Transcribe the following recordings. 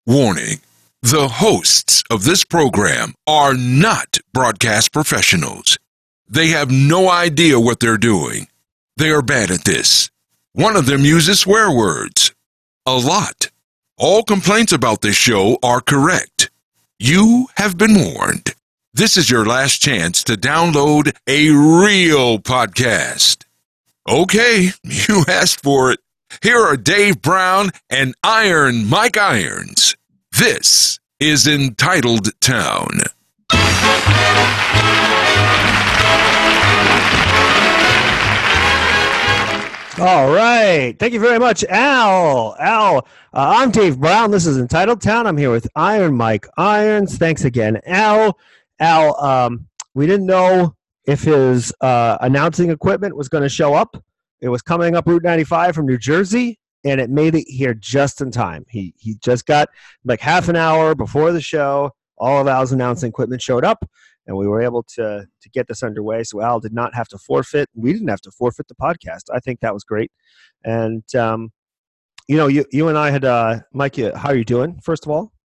Warning: the hosts of this program are not broadcast professionals. They have no idea what they're doing. They are bad at this. One of them uses swear words. A lot. All complaints about this show are correct. You have been warned. This is your last chance to download a real podcast. Okay, you asked for it. Here are Dave Brown and Iron Mike Irons. This is Entitled Town. All right. Thank you very much, Al. I'm Dave Brown. This is Entitled Town. I'm here with Iron Mike Irons. Thanks again, Al. We didn't know if his announcing equipment was going to show up. It was coming up Route 95 from New Jersey, and it made it here just in time. He just got like half an hour before the show. All of Al's announcing equipment showed up, and we were able to get this underway. So Al did not have to forfeit. We didn't have to forfeit the podcast. I think that was great. And, you and I had, Mike, how are you doing, first of all?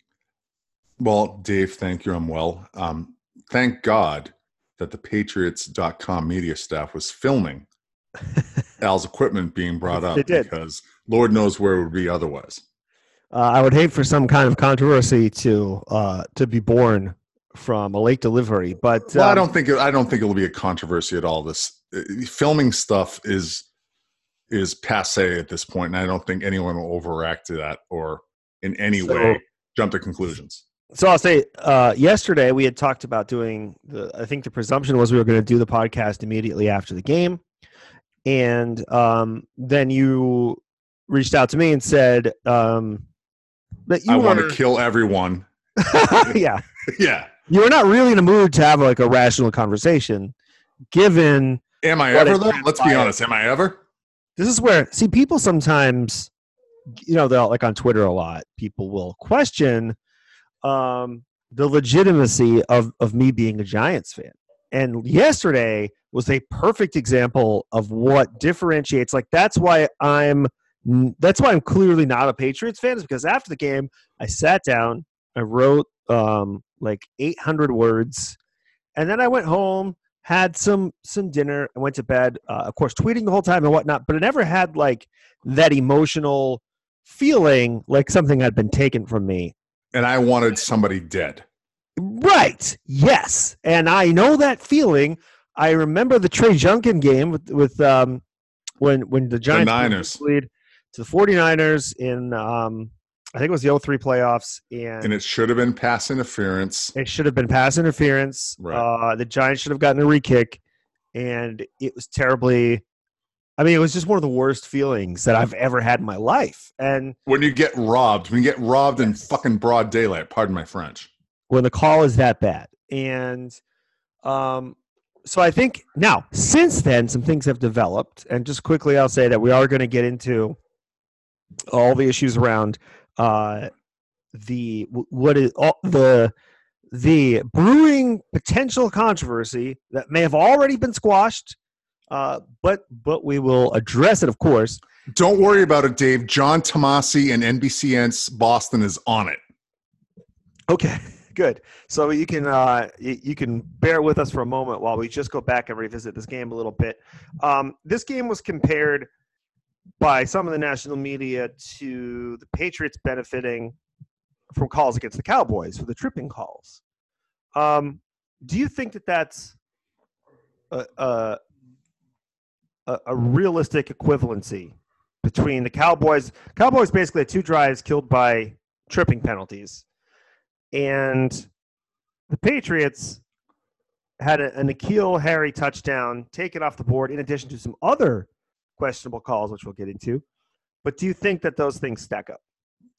Well, Dave, thank you. I'm well. Thank God that the Patriots.com media staff was filming Al's equipment being brought up, because Lord knows where it would be otherwise. I would hate for some kind of controversy to be born from a late delivery, but I don't think it will be a controversy at all. This filming stuff is passé at this point, and I don't think anyone will overreact to that or in any way jump to conclusions. So I'll say, yesterday we had talked about doing I think the presumption was we were going to do the podcast immediately after the game. And then you reached out to me and said that you want to kill everyone. Yeah. Yeah. You were not really in a mood to have like a rational conversation, given. Am I ever, though? Let's be honest. Am I ever? This is where, people sometimes, they'll, like on Twitter a lot, people will question the legitimacy of me being a Giants fan. And yesterday was a perfect example of what differentiates. Like, that's why I'm clearly not a Patriots fan, is because after the game, I sat down, I wrote like 800 words, and then I went home, had some dinner, and went to bed. Of course, tweeting the whole time and whatnot, but I never had like that emotional feeling like something had been taken from me. And I wanted somebody dead. Right. Yes. And I know that feeling. I remember the Trey Junkin game with when the Giants lead to the 49ers in I think it was the 03 playoffs, and it should have been pass interference. It should have been pass interference. Right. The Giants should have gotten a re-kick, and it was terribly. I mean, it was just one of the worst feelings that I've ever had in my life. And when you get robbed in fucking broad daylight, pardon my French. When the call is that bad. And so I think now, since then, some things have developed. And just quickly, I'll say that we are going to get into all the issues around the brewing potential controversy that may have already been squashed, but we will address it, of course. Don't worry about it, Dave. John Tomasi and NBC's Boston is on it. Okay. Good. So you can bear with us for a moment while we just go back and revisit this game a little bit. This game was compared by some of the national media to the Patriots benefiting from calls against the Cowboys for the tripping calls. Do you think that that's a realistic equivalency between the Cowboys? Cowboys basically had 2 drives killed by tripping penalties. And the Patriots had a N'Keal Harry touchdown taken off the board, in addition to some other questionable calls, which we'll get into. But do you think that those things stack up?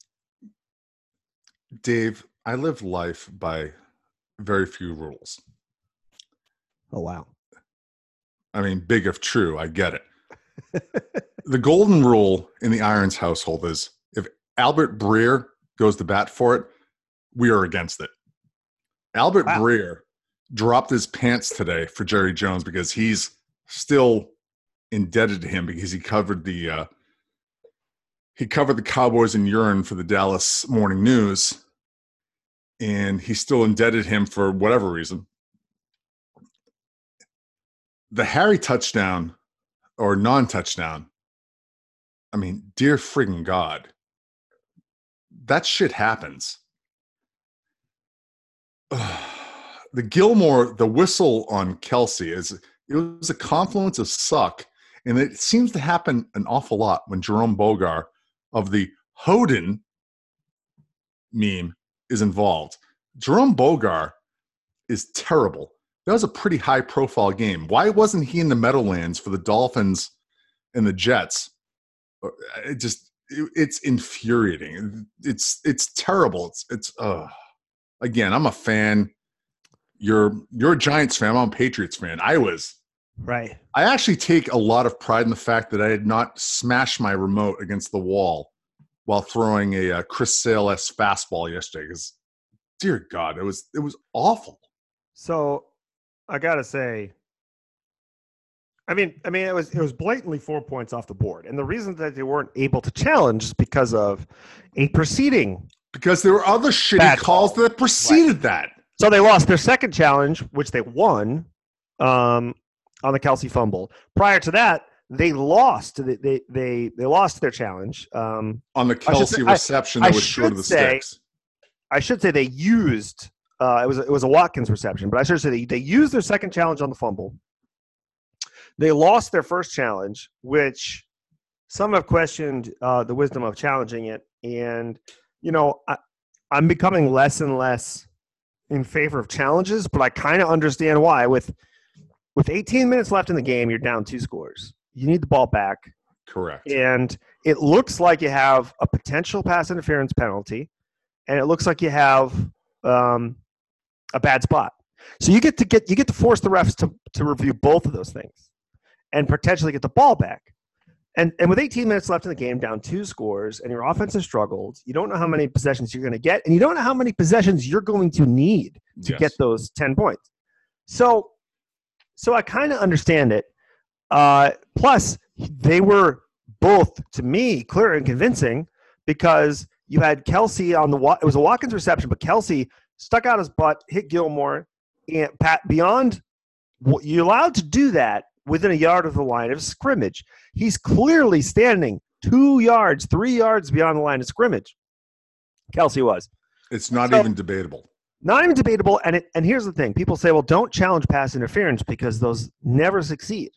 Dave, I live life by very few rules. Oh, wow. I mean, big if true, I get it. The golden rule in the Irons household is if Albert Breer goes to bat for it, we are against it. Albert Breer dropped his pants today for Jerry Jones because he's still indebted to him because he covered the he covered the Cowboys in urine for the Dallas Morning News, and he still indebted him for whatever reason. The Harry touchdown or non-touchdown, I mean, dear friggin' God, that shit happens. The Gilmore, the whistle on Kelsey, it was a confluence of suck, and it seems to happen an awful lot when Jerome Bogar of the Hoden meme is involved. Jerome Bogar is terrible. That was a pretty high-profile game. Why wasn't he in the Meadowlands for the Dolphins and the Jets? It's infuriating. It's terrible. Again, I'm a fan. You're a Giants fan. I'm a Patriots fan. Right. I actually take a lot of pride in the fact that I had not smashed my remote against the wall while throwing a Chris Sale-esque fastball yesterday. Because, dear God, it was awful. So I gotta say, I mean, it was blatantly 4 points off the board, and the reason that they weren't able to challenge is because of a preceding. Because there were other shitty calls that preceded that. So they lost their second challenge, which they won on the Kelsey fumble. Prior to that, they lost. They lost their challenge on the Kelsey reception that was short of the sticks. I should say they used. It was a Watkins reception, but I should say they used their second challenge on the fumble. They lost their first challenge, which some have questioned the wisdom of challenging it. And, I'm becoming less and less in favor of challenges, but I kind of understand why. With 18 minutes left in the game, you're down 2 scores. You need the ball back. Correct. And it looks like you have a potential pass interference penalty, and it looks like you have a bad spot. So you get to force the refs to review both of those things and potentially get the ball back. And with 18 minutes left in the game, down 2 scores, and your offense has struggled, you don't know how many possessions you're going to get, and you don't know how many possessions you're going to need to get those 10 points. So I kind of understand it. Plus, they were both, to me, clear and convincing because you had Kelsey it was a Watkins reception, but Kelsey stuck out his butt, hit Gilmore, and beyond what you're allowed to do that within a yard of the line of scrimmage. He's clearly standing 2 yards, 3 yards beyond the line of scrimmage. Kelsey was. It's not even debatable. Not even debatable. And here's the thing. People say, well, don't challenge pass interference because those never succeed.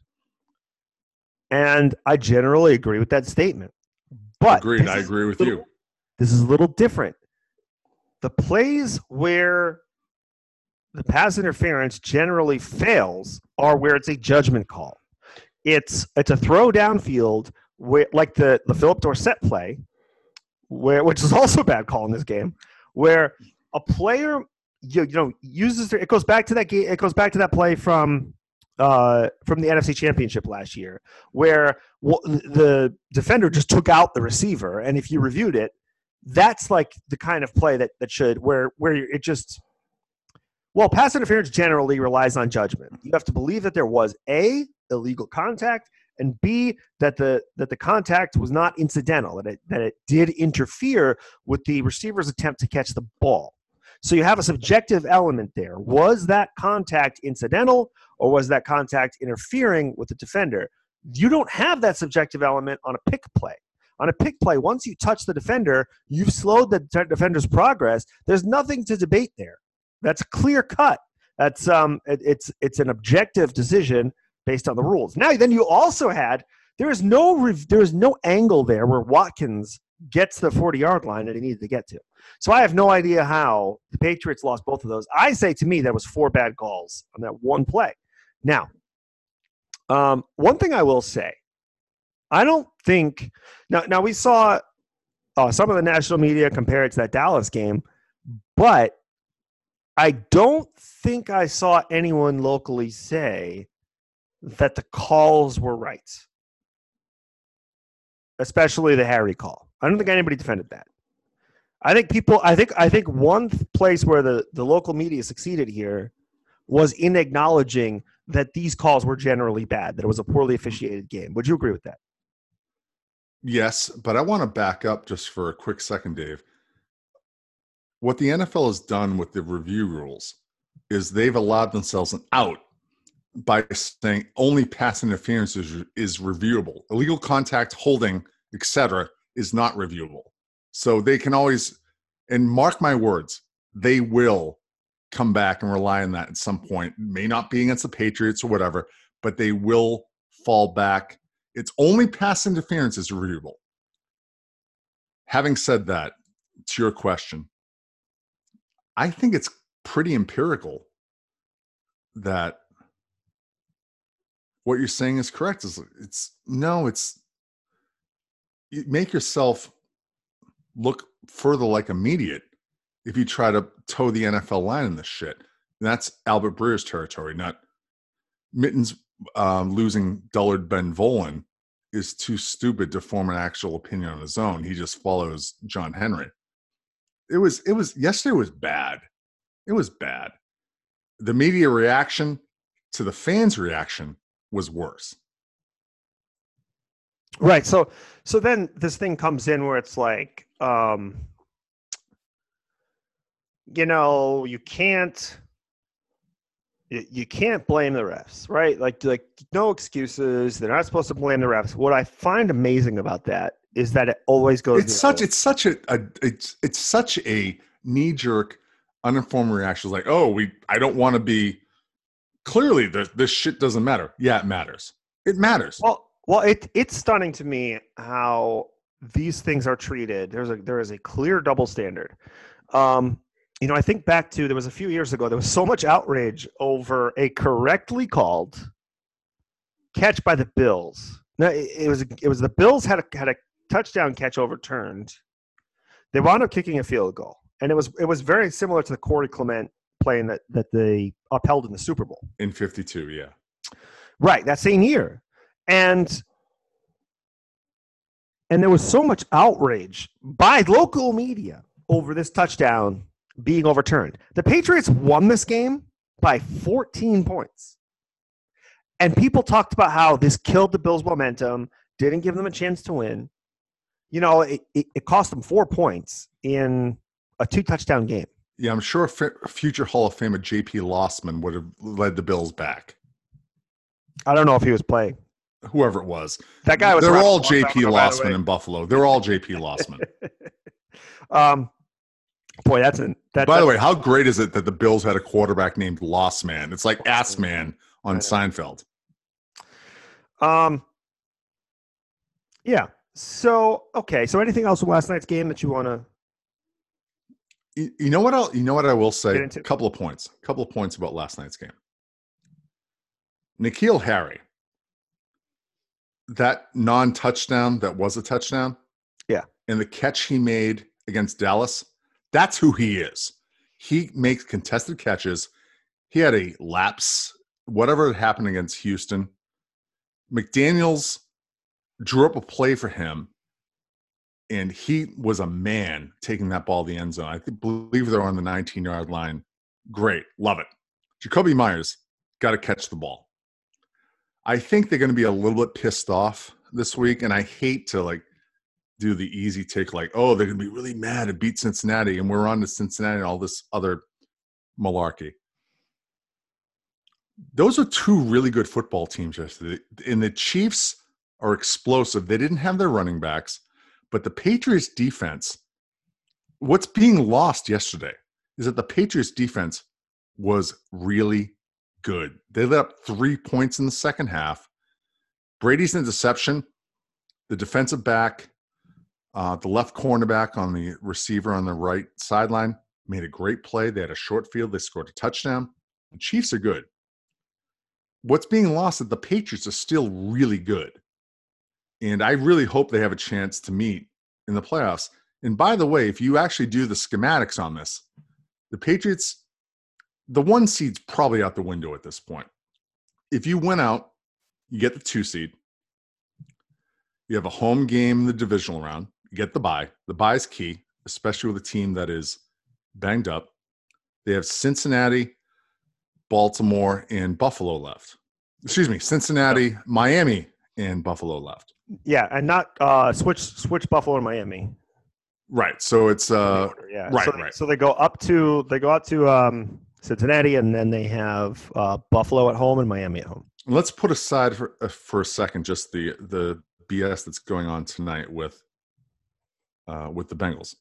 And I generally agree with that statement. But agreed. I agree with you. This is a little different. The plays where the pass interference generally fails are where it's a judgment call. It's a throw downfield, where, like the Philip Dorsett play, which is also a bad call in this game, where a player uses it goes back to that game. It goes back to that play from the NFC Championship last year, where the defender just took out the receiver, and if you reviewed it, that's like the kind of play that should where it just. Well, pass interference generally relies on judgment. You have to believe that there was A, illegal contact, and B, that the contact was not incidental, that it did interfere with the receiver's attempt to catch the ball. So you have a subjective element there. Was that contact incidental, or was that contact interfering with the defender? You don't have that subjective element on a pick play. On a pick play, once you touch the defender, you've slowed the defender's progress. There's nothing to debate there. That's clear cut. That's it's an objective decision based on the rules. Now, then you also had there is no angle there where Watkins gets the 40-yard line that he needed to get to. So I have no idea how the Patriots lost both of those. I say to me that was 4 bad calls on that one play. Now, one thing I will say, I don't think now we saw some of the national media compare it to that Dallas game, but I don't think I saw anyone locally say that the calls were right, especially the Harry call. I don't think anybody defended that. I think one place where the local media succeeded here was in acknowledging that these calls were generally bad, that it was a poorly officiated game. Would you agree with that? Yes, but I want to back up just for a quick second, Dave. What the NFL has done with the review rules is they've allowed themselves an out by saying only pass interference is reviewable. Illegal contact, holding, etc., is not reviewable. So they can always, and mark my words, they will come back and rely on that at some point. It may not be against the Patriots or whatever, but they will fall back. It's only pass interference is reviewable. Having said that, to your question, I think it's pretty empirical that what you're saying is correct. You make yourself look further like immediate if you try to toe the NFL line in this shit. And that's Albert Breer's territory, not Mittens. Losing Dullard Ben Volen is too stupid to form an actual opinion on his own. He just follows John Henry. Yesterday was bad. It was bad. The media reaction to the fans' reaction was worse. Right. So then this thing comes in where it's like, you can't blame the refs, right? Like no excuses. They're not supposed to blame the refs. What I find amazing about that is that it always goes. It's such a knee-jerk, uninformed reaction. It's like, I don't want to be. Clearly, this shit doesn't matter. Yeah, it matters. It matters. Well, it's stunning to me how these things are treated. There is a clear double standard. I think back to, there was a few years ago, there was so much outrage over a correctly called catch by the Bills. Now, it was the Bills had a touchdown catch overturned. They wound up kicking a field goal, and it was very similar to the Corey Clement play that they upheld in the Super Bowl in '52. Yeah, right, that same year, and there was so much outrage by local media over this touchdown being overturned. The Patriots won this game by 14 points. And people talked about how this killed the Bills' momentum, didn't give them a chance to win. It cost them 4 points in a 2-touchdown game. Yeah, I'm sure future Hall of Famer J.P. Lossman would have led the Bills back. I don't know if he was playing. Whoever it was. That guy was. They're all J.P. Lossman in Buffalo. They're all J.P. Lossman. Boy, By the way, how great is it that the Bills had a quarterback named Loss Man? It's like Ass Man on Seinfeld. Yeah. So anything else from last night's game that you want to? You know what I will say? A couple of points about last night's game. N'Keal Harry, that non-touchdown that was a touchdown. Yeah. And the catch he made against Dallas, that's who he is. He makes contested catches. He had a lapse, whatever happened against Houston. McDaniels drew up a play for him, and he was a man taking that ball to the end zone. I believe they're on the 19-yard line. Great. Love it. Jacoby Myers got to catch the ball. I think they're going to be a little bit pissed off this week, and I hate to do the easy take, they're going to be really mad to beat Cincinnati, and we're on to Cincinnati and all this other malarkey. Those are two really good football teams yesterday, and the Chiefs are explosive. They didn't have their running backs, but the Patriots defense, what's being lost yesterday is that the Patriots defense was really good. They let up 3 points in the second half. Brady's interception, the defensive back, the left cornerback on the receiver on the right sideline made a great play. They had a short field. They scored a touchdown. The Chiefs are good. What's being lost is the Patriots are still really good. And I really hope they have a chance to meet in the playoffs. And by the way, if you actually do the schematics on this, the Patriots, the 1 seed's probably out the window at this point. If you win out, you get the 2 seed. You have a home game in the divisional round. You get the bye. The bye is key, especially with a team that is banged up. They have Cincinnati, Baltimore, and Buffalo left. Excuse me, Cincinnati, Miami, and Buffalo left. Yeah, and not switch Buffalo and Miami. Right. So it's Yeah. right. So they go up to Cincinnati, and then they have Buffalo at home and Miami at home. Let's put aside for a second just the BS that's going on tonight with the Bengals.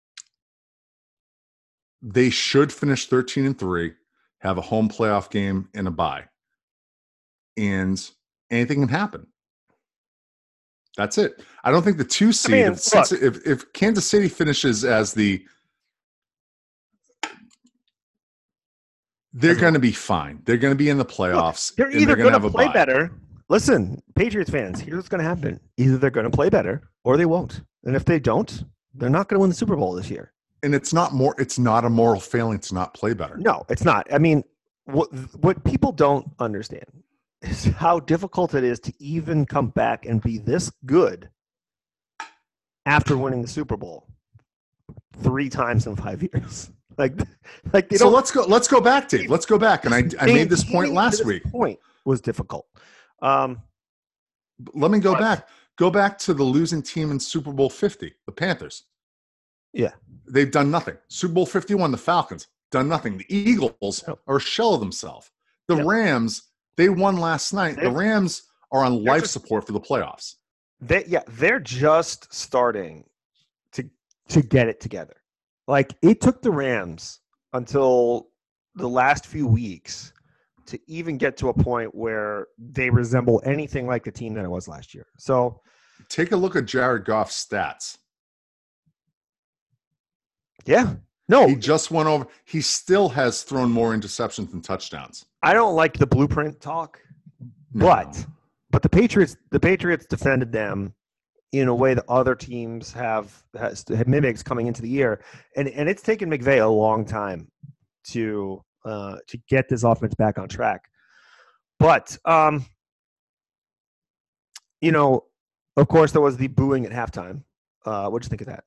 They should finish 13-3, have a home playoff game and a bye, and anything can happen. That's it. I don't think the 2 seed. If Kansas City finishes as they're going to be fine. They're going to be in the playoffs. They're either going to play better. Listen, Patriots fans, here's what's going to happen. Either they're going to play better or they won't. And if they don't, they're not going to win the Super Bowl this year. And it's not a moral failing to not play better. No, it's not. I mean, what people don't understand is how difficult it is to even come back and be this good after winning the Super Bowl 3 times in 5 years. Like they so let's go back, Dave. Let's go back. And I made this point last week. Point was difficult. Let me go back. Go back to the losing team in Super Bowl 50, the Panthers. Yeah. They've done nothing. Super Bowl 51, the Falcons, done nothing. The Eagles are a shell of themselves. The Rams, they won last night. The Rams are on life support for the playoffs. They're just starting to get it together. Like, it took the Rams until the last few weeks to even get to a point where they resemble anything like the team that it was last year. So take a look at Jared Goff's stats. Yeah. No. He just went over. He still has thrown more interceptions than touchdowns. I don't like the blueprint talk, but the Patriots defended them in a way that other teams have mimics coming into the year. And it's taken McVay a long time to get this offense back on track. But of course there was the booing at halftime. What'd you think of that?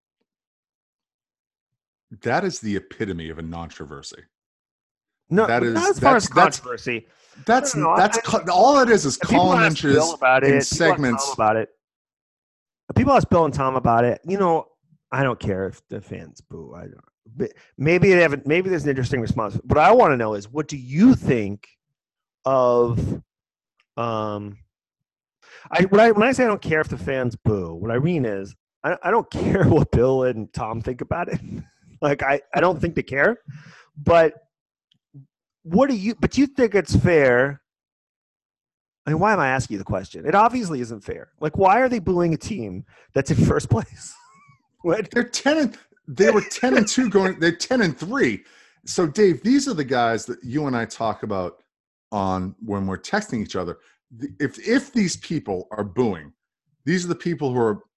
That is the epitome of a controversy. No, that is not as far as controversy. That's all it is calling inches in segments about it. People ask Bill and Tom about it. I don't care if the fans boo. I don't. But maybe there's an interesting response. What I want to know is, what do you think of? When I say I don't care if the fans boo, what I mean is I don't care what Bill and Tom think about it. Like, I don't think they care. But do you think it's fair? I mean, why am I asking you the question? It obviously isn't fair. Like, why are they booing a team that's in first place? What? They were 10-2 going. They're 10-3. So, Dave, these are the guys that you and I talk about on when we're texting each other. If these people are booing, these are the people who are,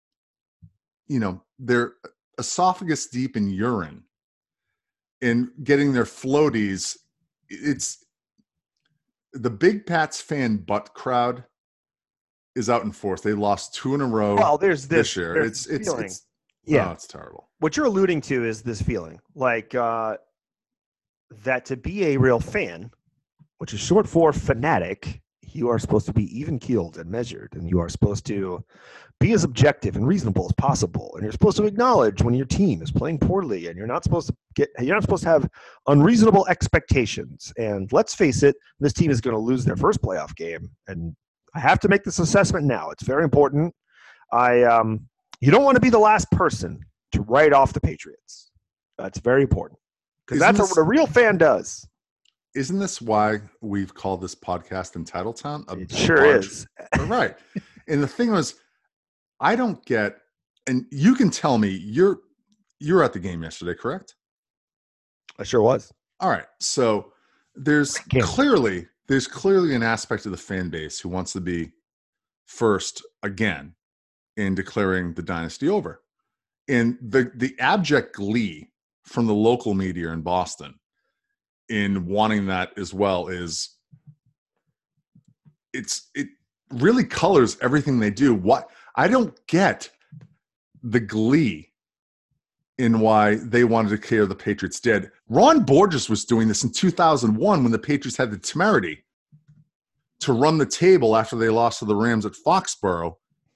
they're esophagus deep in urine and getting their floaties. It's the Big Pats fan butt crowd is out in force. They lost 2 in a row. Well, there's this year. It's it's terrible. What you're alluding to is this feeling like that to be a real fan, which is short for fanatic, you are supposed to be even-keeled and measured, and you are supposed to be as objective and reasonable as possible, and you're supposed to acknowledge when your team is playing poorly, and you're not supposed to have unreasonable expectations. And let's face it, this team is going to lose their first playoff game, and I have to make this assessment now. It's very important. You don't want to be the last person to write off the Patriots. That's very important, because that's what a real fan does. Isn't this why we've called this podcast Entitled Town? It sure is. Right. And the thing was, I don't get, and you can tell me, you're at the game yesterday, correct? I sure was. All right. So there's clearly an aspect of the fan base who wants to be first again in declaring the dynasty over. And the abject glee from the local media in Boston in wanting that as well is it really colors everything they do. What I don't get the glee in why they wanted to declare the Patriots dead. Ron Borges was doing this in 2001 when the Patriots had the temerity to run the table after they lost to the Rams at Foxborough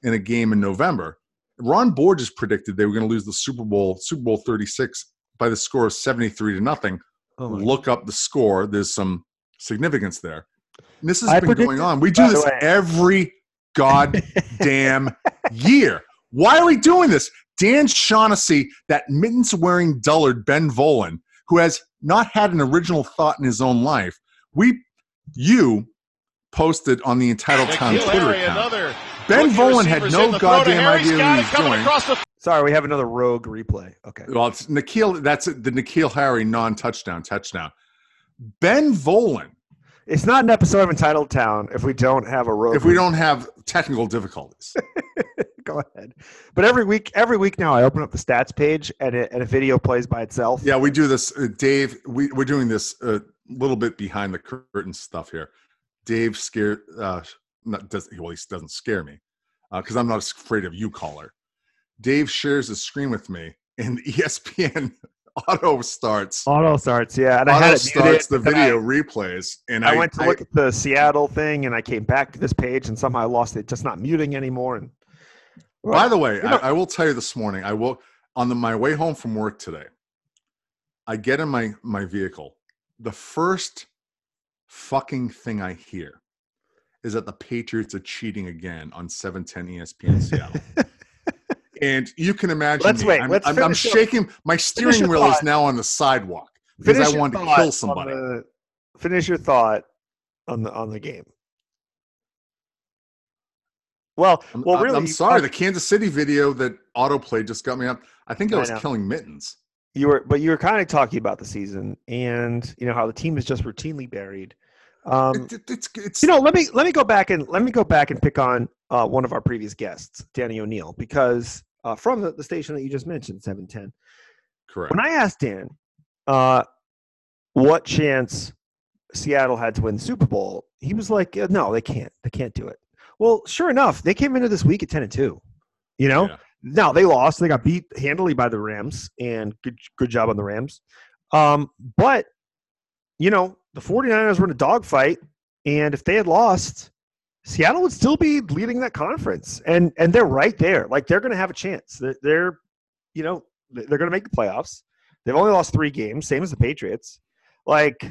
in a game in November. Ron Borges predicted they were going to lose the Super Bowl 36, by the score of 73-0. Look up the score. There's some significance there. And this has been going on. We do this every goddamn year. Why are we doing this? Dan Shaughnessy, that mittens-wearing dullard Ben Volen, who has not had an original thought in his own life. You posted on the Entitled Town Twitter account. Ben Volen had no goddamn idea what he was doing. Sorry, we have another rogue replay. Okay. Well, it's Nikhil. That's the N'Keal Harry non-touchdown touchdown. Ben Volen. It's not an episode of Entitled Town if we don't have a rogue. If we don't have technical difficulties. Go ahead. But every week now, I open up the stats page and a video plays by itself. Yeah, we do this, Dave. We're doing this a little bit behind the curtain stuff here. Dave scared. He doesn't scare me because I'm not afraid of you, caller. Dave shares the screen with me, and ESPN auto starts. Yeah. And auto starts the video replays. And I went to look at the Seattle thing, and I came back to this page, and somehow I lost it. Just not muting anymore. And by the way, I will tell you this morning. My way home from work today, I get in my vehicle. The first fucking thing I hear is that the Patriots are cheating again on 710 ESPN Seattle. And you can imagine I'm shaking. My steering wheel is now on the sidewalk because I wanted to kill somebody. Finish your thought on the game. Well, really, I'm sorry. The Kansas City video that autoplay just got me up. I think I was killing mittens. You were kind of talking about the season and how the team is just routinely buried. It's let me go back and pick on one of our previous guests, Danny O'Neill, because from the station that you just mentioned, 710. Correct. When I asked Dan what chance Seattle had to win the Super Bowl, he was like, "No, they can't. They can't do it." Well, sure enough, they came into this week at 10-2. Yeah. Now they lost. They got beat handily by the Rams, and good job on the Rams. But the 49ers were in a dogfight, and if they had lost, Seattle would still be leading that conference, and they're right there. Like, they're going to have a chance. They're going to make the playoffs. They've only lost 3 games, same as the Patriots. Like,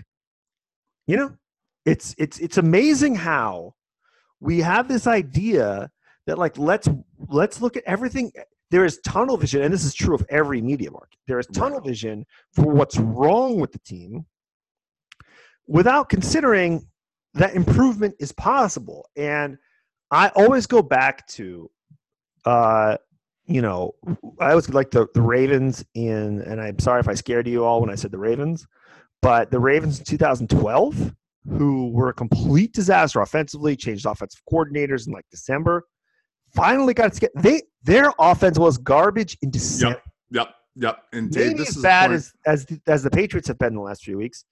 it's amazing how we have this idea that, like, let's look at everything. There is tunnel vision, and this is true of every media market. There is tunnel vision for what's wrong with the team, without considering that improvement is possible. And I always go back to, I always like the Ravens and I'm sorry if I scared you all when I said the Ravens, but the Ravens in 2012, who were a complete disaster offensively, changed offensive coordinators in like December, finally got to get their offense was garbage in December. Yep. And Dave, maybe as bad as the Patriots have been in the last few weeks.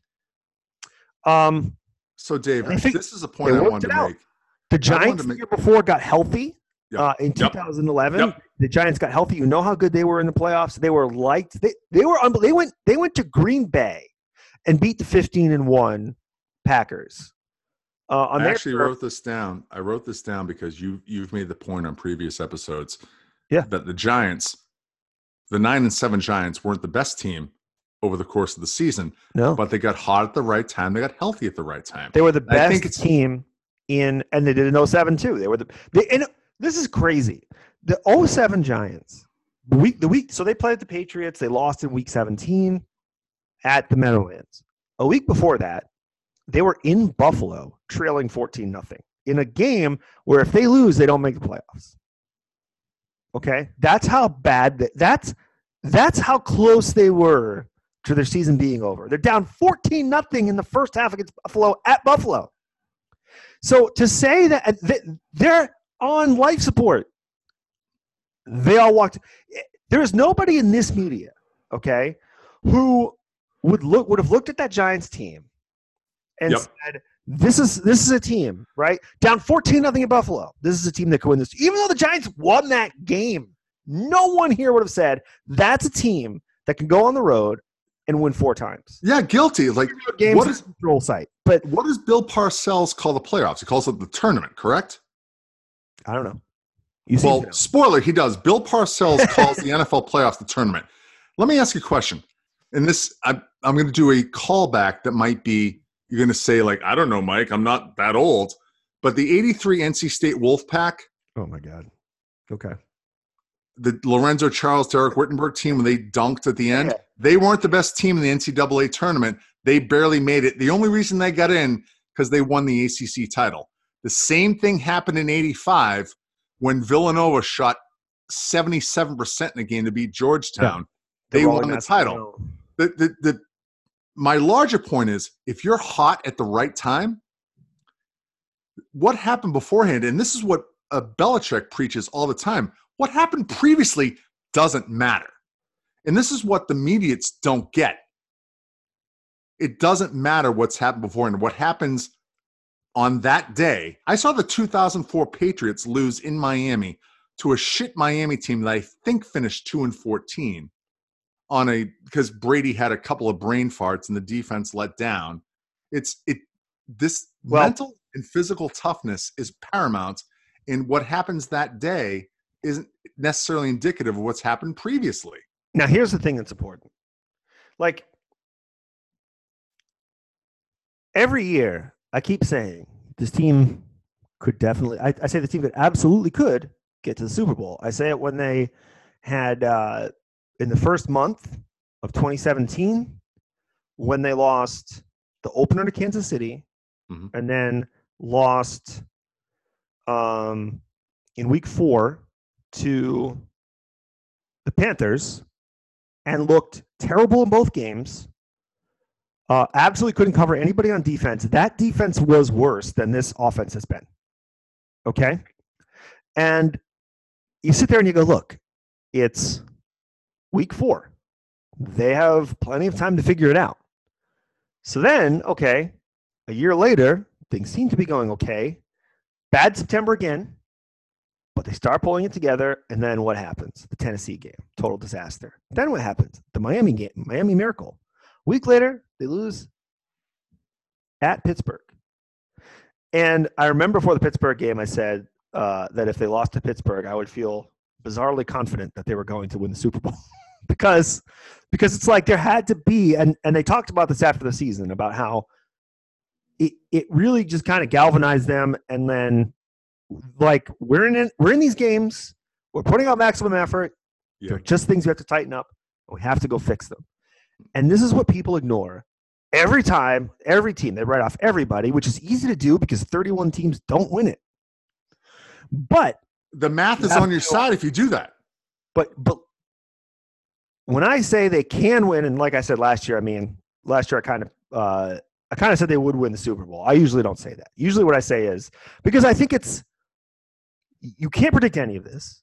So, Dave, this is a point I wanted to make. The Giants the year before got healthy in 2011. Yep. The Giants got healthy. You know how good they were in the playoffs. They were liked. They went to Green Bay and beat the 15-1 Packers. I actually wrote this down. I wrote this down because you've made the point on previous episodes that the Giants, the 9-7 Giants, weren't the best team over the course of the season. No. But they got hot at the right time. They got healthy at the right time. They were the best team and they did in 07 too. And this is crazy. The 07 Giants, so they played the Patriots. They lost in week 17 at the Meadowlands. A week before that, they were in Buffalo trailing 14-0 in a game where if they lose, they don't make the playoffs. Okay? That's how bad that's how close they were to their season being over. They're down 14-0 in the first half against Buffalo at Buffalo. So to say that they're on life support, they all walked. There is nobody in this media, okay, who would have looked at that Giants team and said, "This is a team, right? Down 14-0 in Buffalo. This is a team that could win this." Even though the Giants won that game, no one here would have said that's a team that can go on the road and win 4 times. Yeah, guilty. Like, what is control site? But what does Bill Parcells call the playoffs? He calls it the tournament, correct? I don't know. You seem to Well, know. spoiler, he does. Bill Parcells calls the NFL playoffs the tournament. Let me ask you a question. And this, I'm going to do a callback that might be, you're going to say, like, I don't know, Mike, I'm not that old. But the 83 NC State Wolfpack, Oh, my God. Okay. the Lorenzo Charles, Derek Wittenberg team, when they dunked at the end, Yeah. they weren't the best team in the NCAA tournament. They barely made it. The only reason they got in, because they won the ACC title. The same thing happened in 85 when Villanova shot 77% in a game to beat Georgetown. The They Rolling won the Mass- title. My larger point is, if you're hot at the right time, what happened beforehand, and this is what Belichick preaches all the time, what happened previously doesn't matter. And this is what the mediates don't get. It doesn't matter what's happened beforehand. What happens on that day. I saw the 2004 Patriots lose in Miami to a shit Miami team that I think finished 2-14 because Brady had a couple of brain farts and the defense let down. This mental and physical toughness is paramount, and what happens that day isn't necessarily indicative of what's happened previously. Now, here's the thing that's important. Like, every year, I keep saying this team could definitely, I say the team that absolutely could get to the Super Bowl. I say it when they had, in the first month of 2017, when they lost the opener to Kansas City, and then lost in week 4 to the Panthers and looked terrible in both games. Absolutely couldn't cover anybody on defense. That defense was worse than this offense has been. Okay? And you sit there and you go, look, it's week 4. They have plenty of time to figure it out. So then, okay, a year later, things seem to be going okay. Bad September again, but they start pulling it together, and then what happens? The Tennessee game, total disaster. Then what happens? The Miami game, Miami Miracle. A week later, they lose at Pittsburgh. And I remember before the Pittsburgh game, I said that if they lost to Pittsburgh, I would feel bizarrely confident that they were going to win the Super Bowl. because it's like there had to be, and they talked about this after the season, about how it really just kind of galvanized them. And then, like, we're in these games, we're putting out maximum effort. Yeah. There are just things we have to tighten up, and we have to go fix them. And this is what people ignore. Every time, every team, they write off everybody, which is easy to do because 31 teams don't win it. But the math is on your side if you do that. But when I say they can win, and like I said last year, I kind of said they would win the Super Bowl. I usually don't say that. Usually what I say is, because I think you can't predict any of this.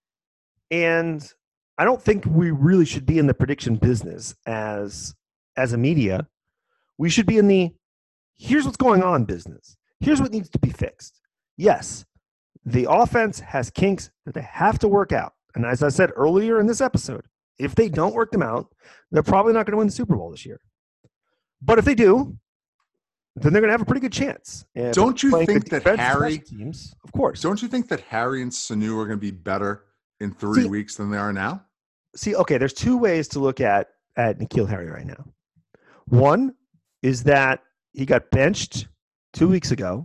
And I don't think we really should be in the prediction business as a media. We should be in the here's what's going on business. Here's what needs to be fixed. Yes, the offense has kinks that they have to work out. And as I said earlier in this episode, if they don't work them out, they're probably not going to win the Super Bowl this year. But if they do, then they're going to have a pretty good chance. And don't you think that Harry teams, of course. Don't you think that Harry and Sanu are going to be better in 3 weeks than they are now? See, okay, there's 2 ways to look at N'Keal Harry right now. One is that he got benched 2 weeks ago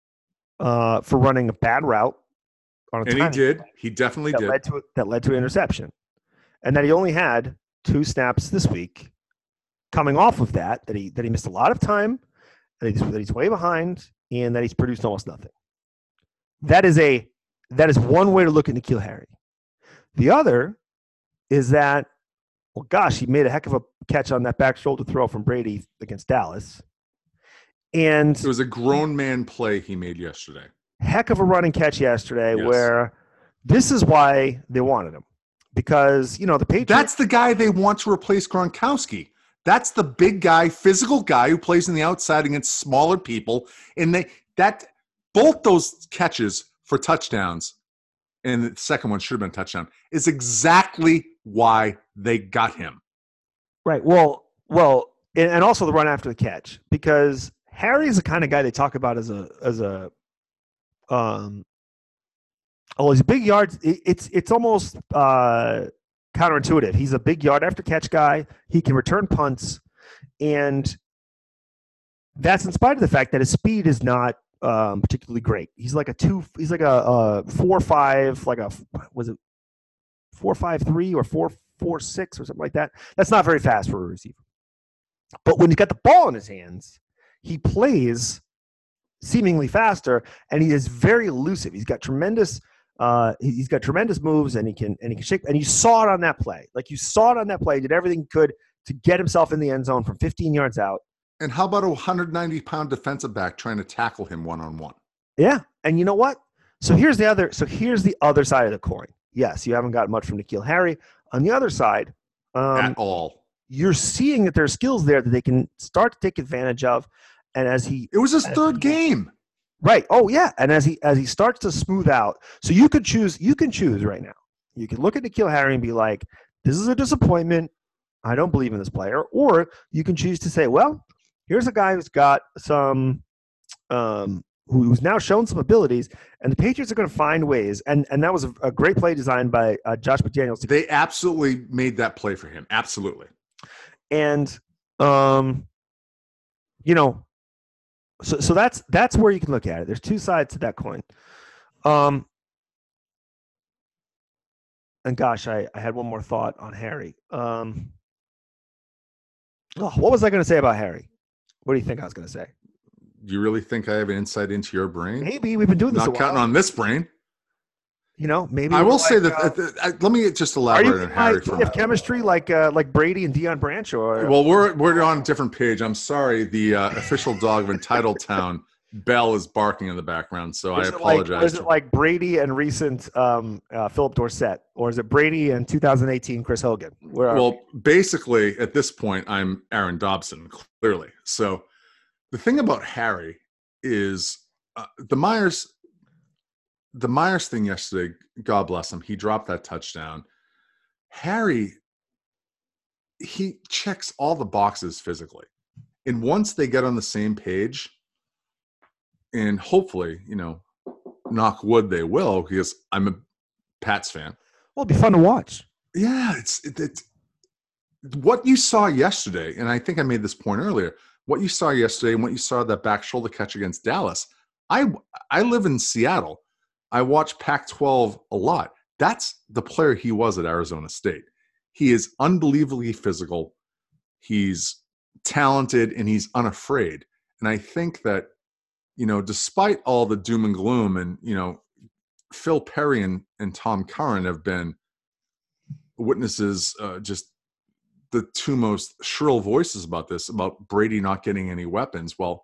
for running a bad route on a and he did. He definitely did. That led to an interception. And that he only had 2 snaps this week. Coming off of that he missed a lot of time, that he's way behind, and that he's produced almost nothing. That is one way to look at N'Keal Harry. The other is that, well, gosh, he made a heck of a catch on that back shoulder throw from Brady against Dallas. And it was a grown man play he made yesterday. Heck of a running catch yesterday, yes. Where this is why they wanted him. Because, the Patriots... That's the guy they want to replace Gronkowski. That's the big guy, physical guy who plays on the outside against smaller people. And both those catches for touchdowns, and the second one should have been a touchdown, is exactly why they got him. Right. Well, and also the run after the catch, because Harry is the kind of guy they talk about as a Oh, he's a big yard. It's almost counterintuitive. He's a big yard after catch guy. He can return punts, and that's in spite of the fact that his speed is not particularly great. He's like a 4.5, like a was it 4.53 or 4.46 or something like that. That's not very fast for a receiver. But when he's got the ball in his hands, he plays seemingly faster, and he is very elusive. He's got tremendous moves, and he can shake. And you saw it on that play. Like, you saw it on that play. He did everything he could to get himself in the end zone from 15 yards out. And how about a 190-pound defensive back trying to tackle him one-on-one? Yeah, and you know what? So here's the other side of the coin. Yes, you haven't got much from N'Keal Harry. On the other side, at all, you're seeing that there's skills there that they can start to take advantage of. And it was his third game, right? Oh yeah, and as he starts to smooth out, so you can choose right now. You can look at N'Keal Harry and be like, "This is a disappointment. I don't believe in this player," or you can choose to say, "Well, here's a guy who's got some, who's now shown some abilities, and the Patriots are going to find ways." And that was a great play designed by Josh McDaniels. They absolutely made that play for him. Absolutely. And so that's where you can look at it. There's two sides to that coin. And gosh, I had one more thought on Harry. What was I going to say about Harry? What do you think I was going to say? Do you really think I have an insight into your brain? Maybe we've been doing this. Not counting on this brain. Maybe I will say that. Let me just elaborate on Harry. Do you have chemistry like Brady and Deion Branch? Or well, we're on a different page. I'm sorry. The official dog of Entitled Town, Bell, is barking in the background, so I apologize. Is it like Brady and recent Philip Dorsett, or is it Brady and 2018 Chris Hogan? Basically, at this point, I'm Aaron Dobson, clearly. So the thing about Harry is the Myers thing yesterday, God bless him, he dropped that touchdown. Harry, he checks all the boxes physically. And once they get on the same page, and hopefully, knock wood, they will, because I'm a Pats fan. Well, it'd be fun to watch. Yeah, it's what you saw yesterday, and I think I made this point earlier, what you saw yesterday and what you saw that back shoulder catch against Dallas. I live in Seattle. I watch Pac-12 a lot. That's the player he was at Arizona State. He is unbelievably physical. He's talented, and he's unafraid. And I think that, despite all the doom and gloom, and, Phil Perry and Tom Curran have been witnesses, just the two most shrill voices about this, about Brady not getting any weapons. Well,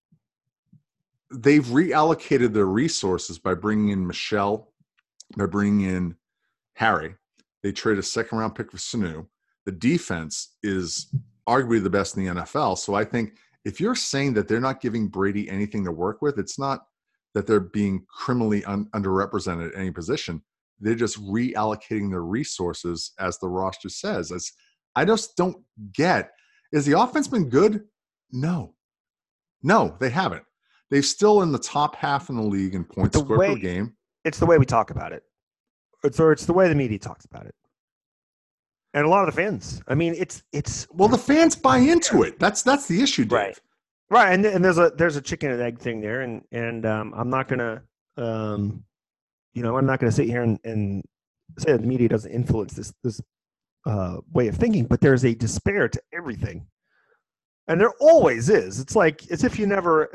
they've reallocated their resources by bringing in Michelle, by bringing in Harry. They trade a second-round pick for Sanu. The defense is arguably the best in the NFL. So I think if you're saying that they're not giving Brady anything to work with, it's not that they're being criminally underrepresented at any position. They're just reallocating their resources, as the roster says. I just don't get, is the offense been good? No, they haven't. They're still in the top half in the league in points scored per game. It's the way we talk about it. It's the way the media talks about it. And a lot of the fans. I mean, it's well, the fans buy into it. That's the issue, Dave. Right. And there's a chicken and egg thing there, and I'm not gonna I'm not gonna sit here and say that the media doesn't influence this way of thinking, but there's a despair to everything. And there always is. It's like as if they never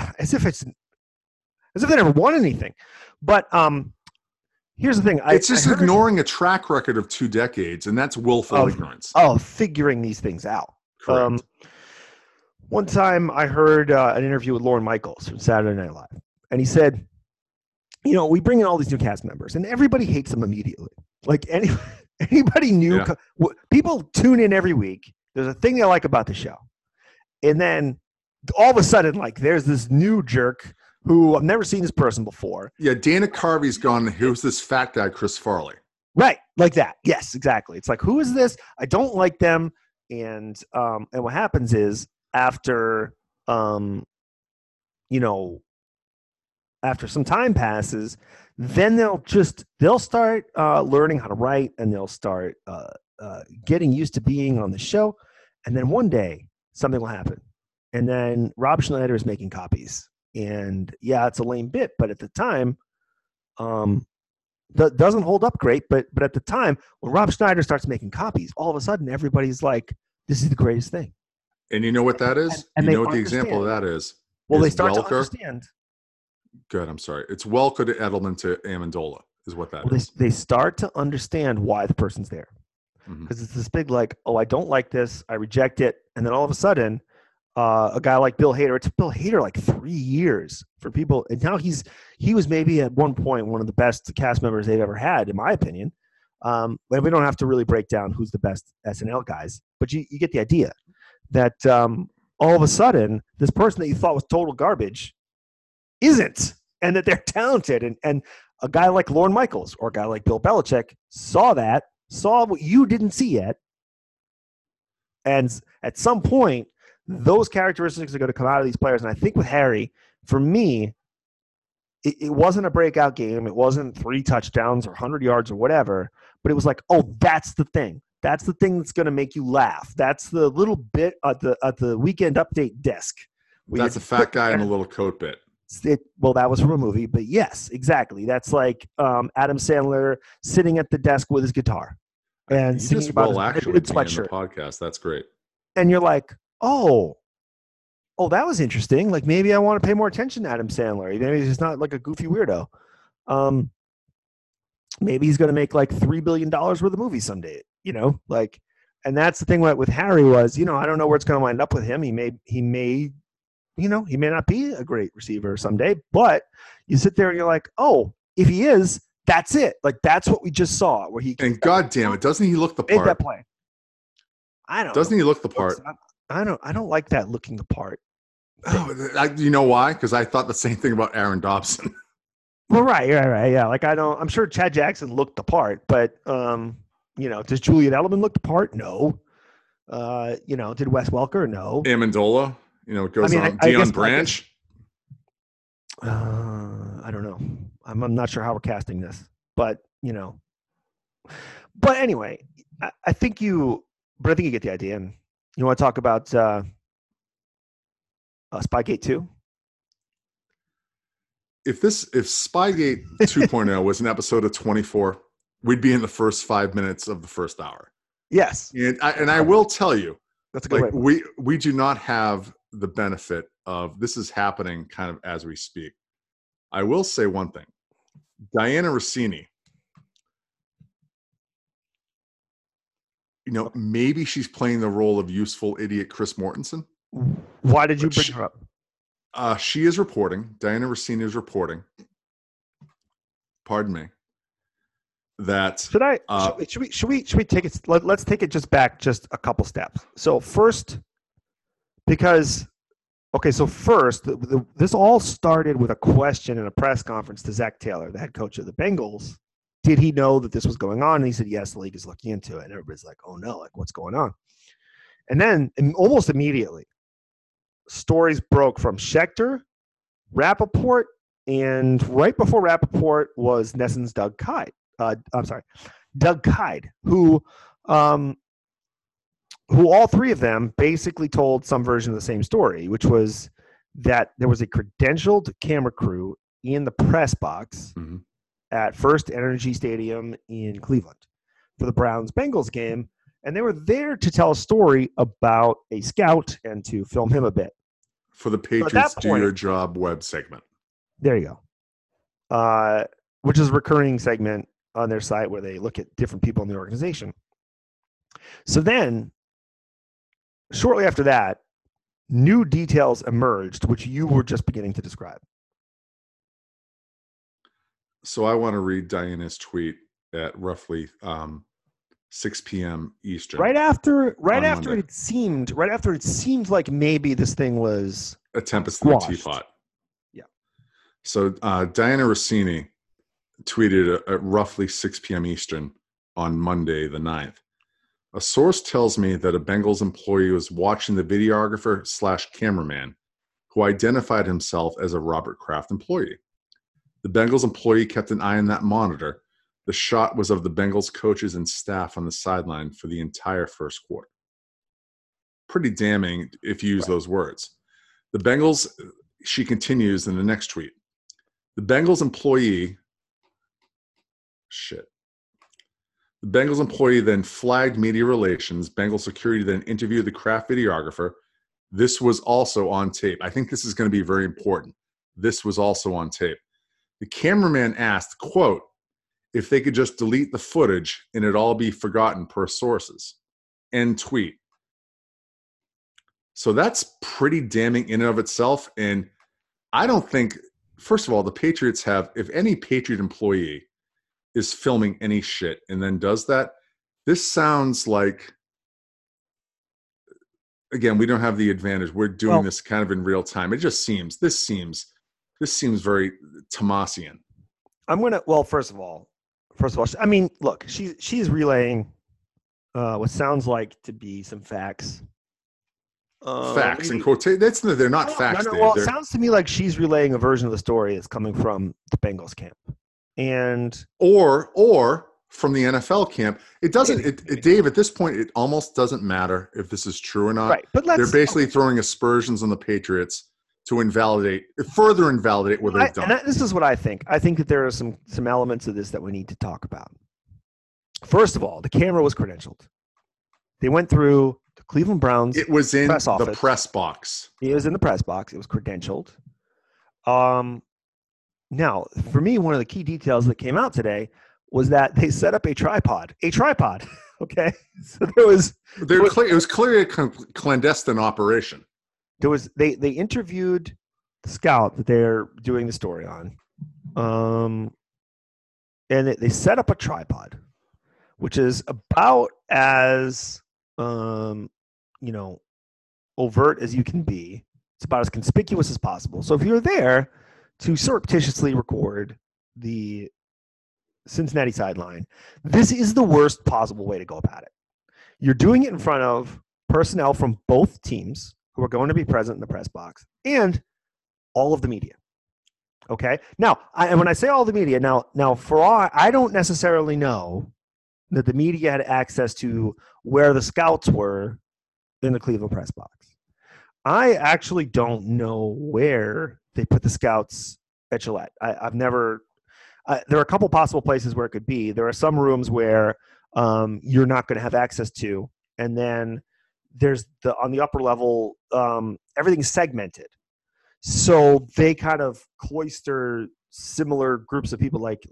won anything. But here's the thing. It's just ignoring a track record of 2 decades, and that's willful ignorance. Figuring these things out. Correct. One time I heard an interview with Lorne Michaels from Saturday Night Live, and he said, we bring in all these new cast members, and everybody hates them immediately. Like anybody new, yeah. People tune in every week. There's a thing they like about the show. And then all of a sudden, there's this new jerk who I've never seen this person before. Yeah, Dana Carvey's gone. Who's this fat guy, Chris Farley? Right, like that. Yes, exactly. It's like, who is this? I don't like them. And what happens is after, after some time passes, then they'll start learning how to write, and they'll start getting used to being on the show. And then one day something will happen. And then Rob Schneider is making copies. And yeah, it's a lame bit, but at the time, that doesn't hold up great. But at the time, when Rob Schneider starts making copies, all of a sudden everybody's like, this is the greatest thing. And you know what that is? And you they know what the understand. example of that is? Well, is they start Welker. to understand. Good, I'm sorry. It's Welker to Edelman to Amendola is what that is. They start to understand why the person's there. Because it's this big like, oh, I don't like this, I reject it, and then all of a sudden, a guy like Bill Hader, it took Bill Hader like 3 years for people, and now he was maybe at one point one of the best cast members they've ever had, in my opinion. But we don't have to really break down who's the best SNL guys, but you get the idea that all of a sudden this person that you thought was total garbage isn't, and that they're talented, and a guy like Lorne Michaels or a guy like Bill Belichick saw what you didn't see yet. And at some point, those characteristics are going to come out of these players. And I think with Harry, for me, it wasn't a breakout game. It wasn't 3 touchdowns or 100 yards or whatever. But it was like, oh, that's the thing. That's the thing that's going to make you laugh. That's the little bit at the Weekend Update desk. That's a fat guy in a little coat bit. Well, that was from a movie. But yes, exactly. That's like Adam Sandler sitting at the desk with his guitar. And you just about actually his sweatshirt. The podcast. That's great. And you're like, oh, that was interesting. Like maybe I want to pay more attention to Adam Sandler. Maybe he's not like a goofy weirdo. Maybe he's going to make like $3 billion worth of movies someday. And that's the thing with Harry was, I don't know where it's going to wind up with him. He may not be a great receiver someday. But you sit there and you're like, oh, if he is. That's it. Like that's what we just saw. Where he and God damn it, doesn't he look the part? That play. I don't. Doesn't he look the part? I don't like that looking the part. Oh, you know why? Because I thought the same thing about Aaron Dobson. Well, right, yeah. Like I'm sure Chad Jackson looked the part, but does Julian Edelman look the part? No. Did Wes Welker? No. Amendola. It goes on. Deion Branch. I don't know. I'm not sure how we're casting this, but But anyway, I think you get the idea. And you want to talk about Spygate 2? If Spygate 2.0 was an episode of 24, we'd be in the first 5 minutes of the first hour. Yes, and I will tell you, that's a good way. We do not have the benefit of this is happening kind of as we speak. I will say one thing. Diana Rossini, maybe she's playing the role of useful idiot Chris Mortensen. Why did you bring her up? She is reporting. Diana Rossini is reporting. Pardon me. That should we take it? Let's take it just back just a couple steps. So first, this all started with a question in a press conference to Zach Taylor, the head coach of the Bengals. Did he know that this was going on? And he said, yes, the league is looking into it. And everybody's like, oh no, like what's going on? And then almost immediately, stories broke from Schechter, Rappaport, and right before Rappaport was Nesson's Doug Kyed, who all three of them basically told some version of the same story, which was that there was a credentialed camera crew in the press box at First Energy Stadium in Cleveland for the Browns-Bengals game, and they were there to tell a story about a scout and to film him a bit. For the Patriots Do Your Job web segment. There you go. Which is a recurring segment on their site where they look at different people in the organization. So then, shortly after that, new details emerged, which you were just beginning to describe. So I want to read Diana's tweet at roughly 6 p.m. Eastern. Right after it seemed like maybe this thing was a tempest in the teapot. Yeah. So Diana Rossini tweeted at roughly 6 p.m. Eastern on Monday the 9th. A source tells me that a Bengals employee was watching the videographer / cameraman who identified himself as a Robert Kraft employee. The Bengals employee kept an eye on that monitor. The shot was of the Bengals coaches and staff on the sideline for the entire first quarter. Pretty damning if you use those words. The Bengals, she continues in the next tweet. The Bengals employee then flagged media relations. Bengals security then interviewed the craft videographer. This was also on tape. I think this is going to be very important. This was also on tape. The cameraman asked, quote, if they could just delete the footage and it'd all be forgotten per sources. End tweet. So that's pretty damning in and of itself. And I don't think, first of all, the Patriots have, if any Patriot employee is filming any shit and then does that, this sounds like, again, we don't have the advantage. We're doing this kind of in real time. It just seems, this seems very Tomasian. First of all, I mean, look, she's relaying what sounds like to be some facts. Facts and quote. They're not facts. No. Well, it sounds to me like she's relaying a version of the story that's coming from the Bengals camp, and or from the NFL camp. It doesn't. Dave, at this point, it almost doesn't matter if this is true or not. Right, but they're basically throwing aspersions on the Patriots to further invalidate what they've done. This is what I think. I think that there are some elements of this that we need to talk about. First of all, the camera was credentialed. They went through the Cleveland Browns. It was in press office. The press box. It was in the press box. It was credentialed. Now, for me, one of the key details that came out today was that they set up a tripod. Okay, so it was clearly a clandestine operation. They interviewed the scout that they're doing the story on, and they set up a tripod, which is about as overt as you can be. It's about as conspicuous as possible. So if you're there to surreptitiously record the Cincinnati sideline, this is the worst possible way to go about it. You're doing it in front of personnel from both teams who are going to be present in the press box and all of the media. Okay. Now, and when I say all the media, I don't necessarily know that the media had access to where the scouts were in the Cleveland press box. I actually don't know where they put the scouts at Gillette. I've never. There are a couple possible places where it could be. There are some rooms where you're not going to have access to, and then there's on the upper level, everything's segmented. So they kind of cloister similar groups of people, like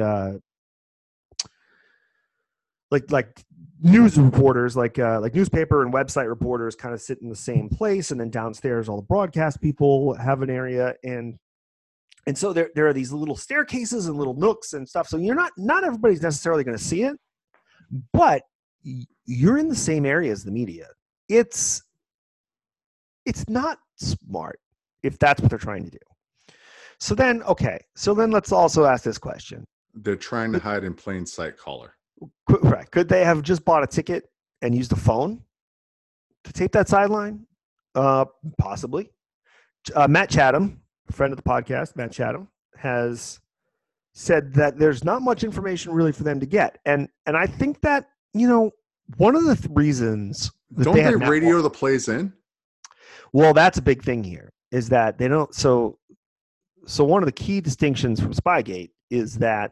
news reporters, like newspaper and website reporters, kind of sit in the same place, and then downstairs all the broadcast people have an area, and so there are these little staircases and little nooks and stuff. So you're not everybody's necessarily going to see it, but you're in the same area as the media. It's not smart if that's what they're trying to do. So then let's also ask this question. They're trying to hide in plain sight, caller. Right. Could they have just bought a ticket and used a phone to tape that sideline? Possibly. Matt Chatham, a friend of the podcast, Matt Chatham, has said that there's not much information really for them to get. And I think that, one of the reasons that don't they radio the plays in? Well, that's a big thing here, is that they don't. So one of the key distinctions from Spygate is that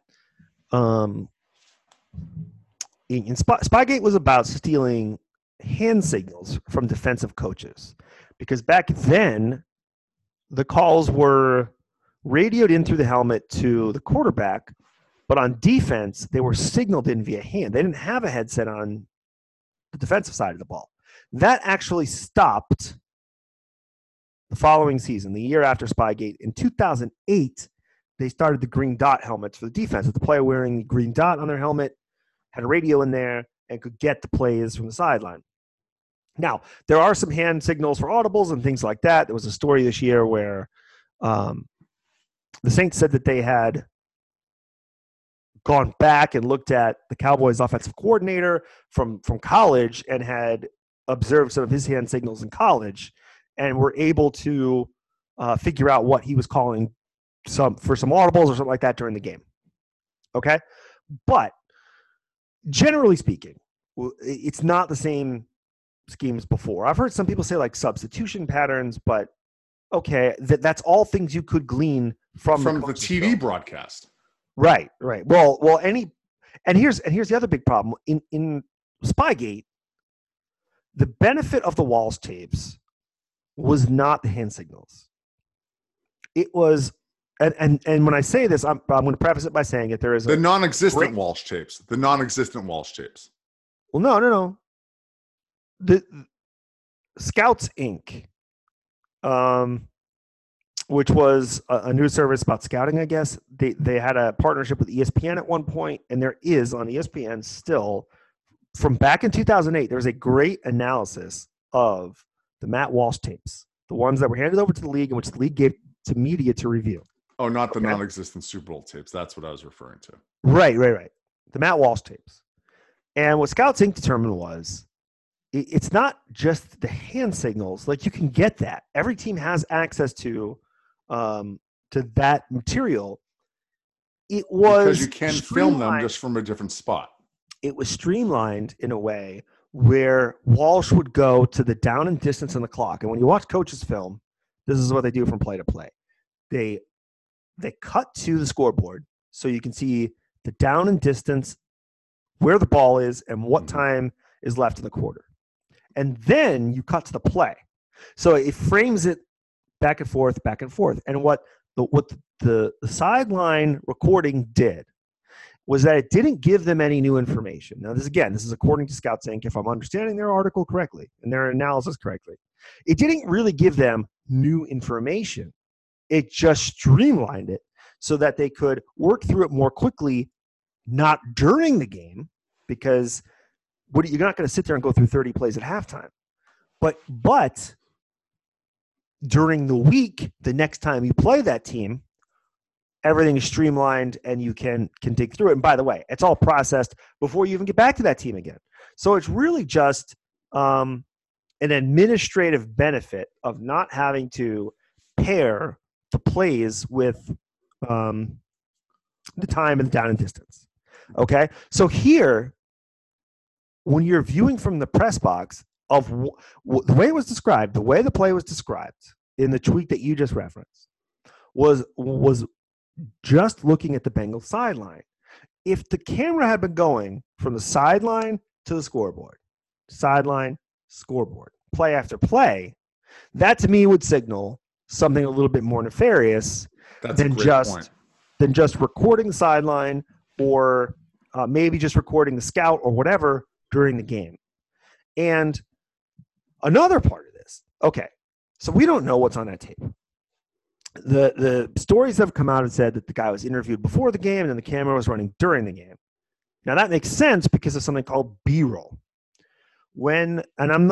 Spygate was about stealing hand signals from defensive coaches, because back then the calls were radioed in through the helmet to the quarterback, but on defense they were signaled in via hand. They didn't have a headset on the defensive side of the ball. That actually stopped the following season, the year after Spygate. In 2008, they started the green dot helmets for the defense. The player wearing the green dot on their helmet had a radio in there and could get the plays from the sideline. Now, there are some hand signals for audibles and things like that. There was a story this year where the Saints said that they had gone back and looked at the Cowboys' offensive coordinator from college and had observed some of his hand signals in college and were able to figure out what he was calling some audibles or something like that during the game. Okay, but generally speaking, it's not the same schemes before. I've heard some people say like substitution patterns, but okay, that's all things you could glean from the TV film. broadcast. Right. Well, and here's the other big problem in Spygate. The benefit of the Walsh tapes was not the hand signals. It was, and when I say this, I'm going to preface it by saying that there is the non-existent Walsh tapes. The non-existent Walsh tapes. Well, no. The Scouts Inc., which was a news service about scouting, I guess. They had a partnership with ESPN at one point, and there is on ESPN still, from back in 2008, there was a great analysis of the Matt Walsh tapes, the ones that were handed over to the league and which the league gave to media to review. Oh, not the non-existent Super Bowl tapes. That's what I was referring to. Right. The Matt Walsh tapes. And what Scouts Inc. determined was it's not just the hand signals. Like, you can get that. Every team has access to that material. It was because you can film them just from a different spot. It was streamlined in a way where Walsh would go to the down and distance on the clock. And when you watch coaches film, this is what they do from play to play. They cut to the scoreboard so you can see the down and distance, where the ball is, and what time is left in the quarter. And then you cut to the play. So it frames it back and forth. And what the sideline recording did was that it didn't give them any new information. Now, this is according to Scouts Inc., if I'm understanding their article correctly and their analysis correctly. It didn't really give them new information. It just streamlined it so that they could work through it more quickly, not during the game, because you're not going to sit there and go through 30 plays at halftime. But during the week, the next time you play that team, everything is streamlined and you can dig through it. And by the way, it's all processed before you even get back to that team again. So it's really just an administrative benefit of not having to pair the plays with the time and the down and distance. Okay? So here, when you're viewing from the press box of the way it was described, the way the play was described in the tweet that you just referenced was just looking at the Bengals sideline. If the camera had been going from the sideline to the scoreboard, sideline, scoreboard, play after play, that to me would signal something a little bit more nefarious than just recording the sideline or maybe just recording the scout or whatever during the game. And another part of this, okay, so we don't know what's on that tape. The stories have come out and said that the guy was interviewed before the game and then the camera was running during the game. Now that makes sense because of something called B-roll. This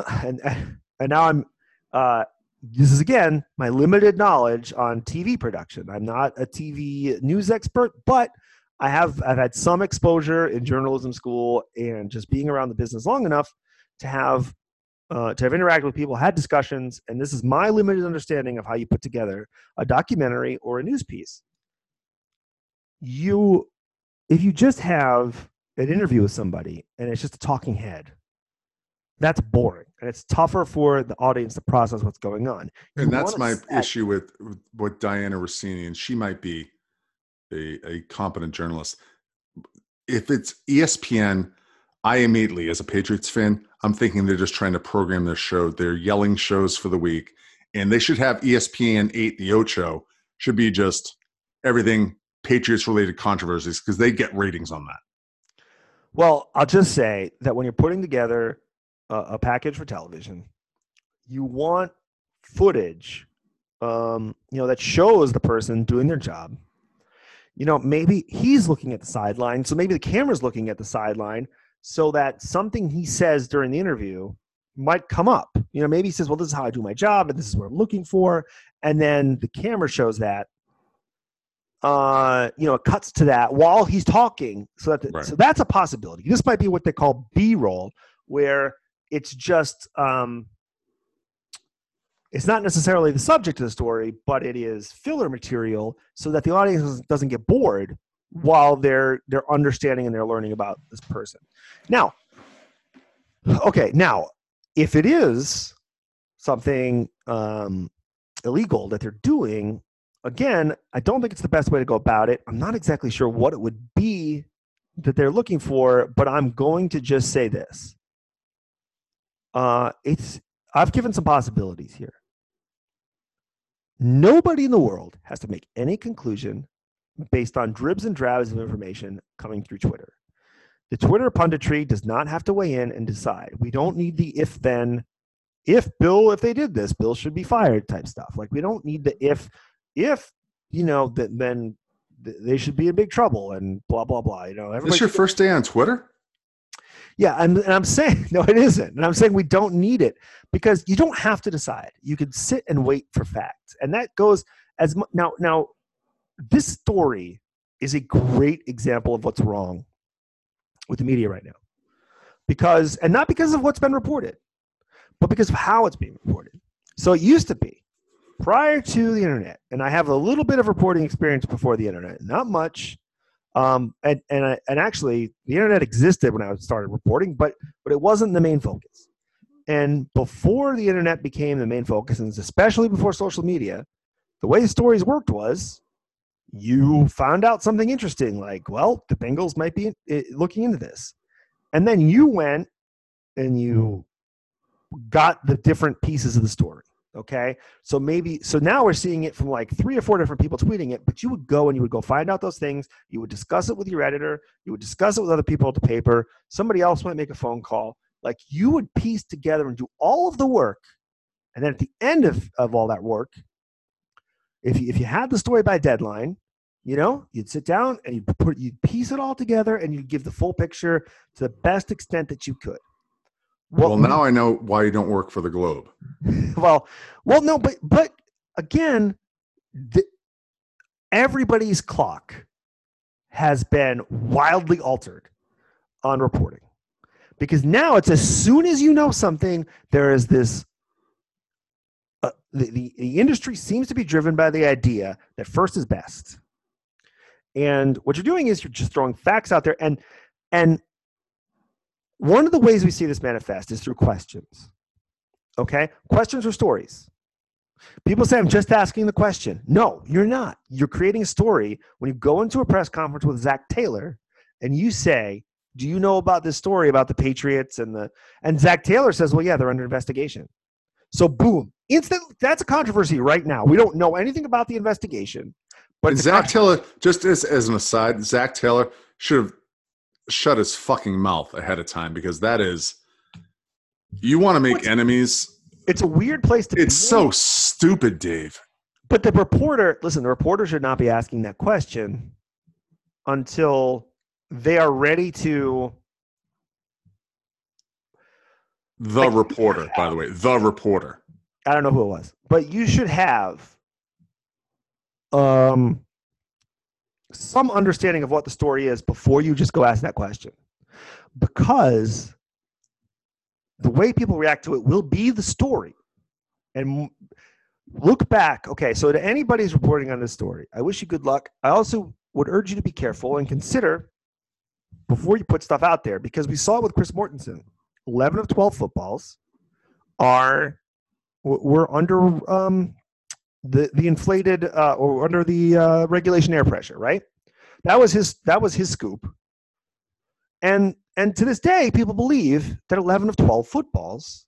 is again my limited knowledge on TV production. I'm not a TV news expert, but I've had some exposure in journalism school and just being around the business long enough to have interacted with people, had discussions, and this is my limited understanding of how you put together a documentary or a news piece. If you just have an interview with somebody and it's just a talking head, that's boring, and it's tougher for the audience to process what's going on. And that's my issue with Diana Rossini, and she might be a competent journalist. If it's ESPN, I immediately, as a Patriots fan, I'm thinking they're just trying to program their show. They're yelling shows for the week, and they should have ESPN 8, the Ocho, should be just everything Patriots-related controversies because they get ratings on that. Well, I'll just say that when you're putting together a package for television, you want footage, that shows the person doing their job. Maybe he's looking at the sideline, so maybe the camera's looking at the sideline, so that something he says during the interview might come up. Maybe he says, well, this is how I do my job, and this is what I'm looking for. And then the camera shows that. It cuts to that while he's talking. So that's a possibility. This might be what they call B-roll, where it's just It's not necessarily the subject of the story, but it is filler material so that the audience doesn't get bored while they're understanding and they're learning about this person. Now, if it is something illegal that they're doing, again, I don't think it's the best way to go about it. I'm not exactly sure what it would be that they're looking for, but I'm going to just say this. I've given some possibilities here. Nobody in the world has to make any conclusion based on dribs and drabs of information coming through Twitter. The Twitter punditry does not have to weigh in and decide. We don't need the if they did this, Bill should be fired type stuff. Like, we don't need the if then they should be in big trouble and blah, blah, blah. This your first day on Twitter? Yeah, and I'm saying, no, it isn't. And I'm saying we don't need it because you don't have to decide. You can sit and wait for facts. And that goes as much. Now, this story is a great example of what's wrong with the media right now. And not because of what's been reported, but because of how it's being reported. So it used to be, prior to the internet, and I have a little bit of reporting experience before the internet, not much. And actually, the internet existed when I started reporting, but it wasn't the main focus. And before the internet became the main focus, and especially before social media, the way stories worked was you found out something interesting, like, well, the Bengals might be looking into this. And then you went and you got the different pieces of the story. Okay. So now we're seeing it from like 3 or 4 different people tweeting it, but you would go find out those things. You would discuss it with your editor. You would discuss it with other people at the paper. Somebody else might make a phone call. Like, you would piece together and do all of the work. And then at the end of all that work, if you had the story by deadline, you'd sit down and you'd piece it all together and you'd give the full picture to the best extent that you could. Well, now I know why you don't work for the Globe. Well, no, but again, everybody's clock has been wildly altered on reporting, because now it's as soon as you know something, there is this. The industry seems to be driven by the idea that first is best, and what you're doing is you're just throwing facts out there, and one of the ways we see this manifest is through questions. Okay? Questions or stories. People say, I'm just asking the question. No, you're not. You're creating a story when you go into a press conference with Zach Taylor and you say, do you know about this story about the Patriots? And Zach Taylor says, well, yeah, they're under investigation. So boom, that's a controversy right now. We don't know anything about the investigation. But Zach Taylor, just as an aside, Zach Taylor should have shut his fucking mouth ahead of time, because that is, you want to make enemies. It's a weird place to be. It's so stupid, Dave. But the reporter should not be asking that question until they are ready to. The reporter, by the way, the reporter. I don't know who it was, but you should have some understanding of what the story is before you just go ask that question, because the way people react to it will be the story. And look back. Okay, so to anybody who's reporting on this story, I wish you good luck. I also would urge you to be careful and consider before you put stuff out there, because we saw it with Chris Mortensen. 11 of 12 footballs were under the inflated or under the regulation air pressure, right? That was his scoop. And to this day, people believe that 11 of 12 footballs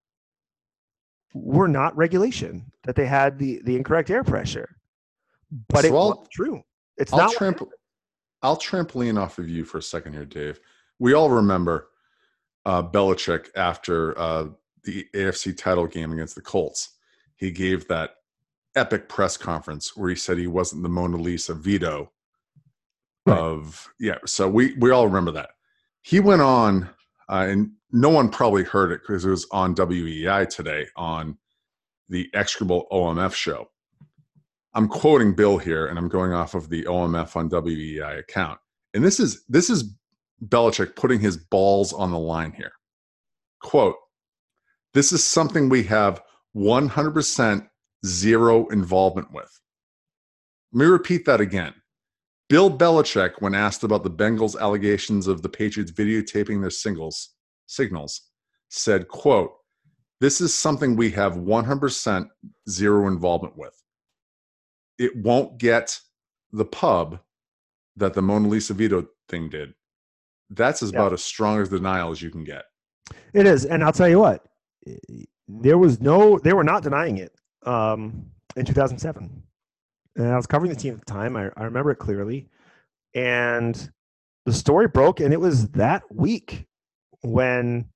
were not regulation, that they had the incorrect air pressure. But so it wasn't true. It's not. I'll trampoline off of you for a second here, Dave. We all remember Belichick after the AFC title game against the Colts. He gave that epic press conference where he said he wasn't the Mona Lisa Vito of, yeah. So we all remember that. He went on, and no one probably heard it because it was on WEI today on the Execrable OMF show. I'm quoting Bill here, and I'm going off of the OMF on WEI account. And this is Belichick putting his balls on the line here. Quote, "This is something we have 100% zero involvement with. Let me repeat that again. Bill Belichick, when asked about the Bengals' allegations of the Patriots videotaping their signals, said, quote, "This is something we have 100% zero involvement with. It won't get the pub that the Mona Lisa veto thing did. That's about as strong as denial as you can get." It is. And I'll tell you what, they were not denying it in 2007. And I was covering the team at the time. I remember it clearly. And the story broke, and it was that week when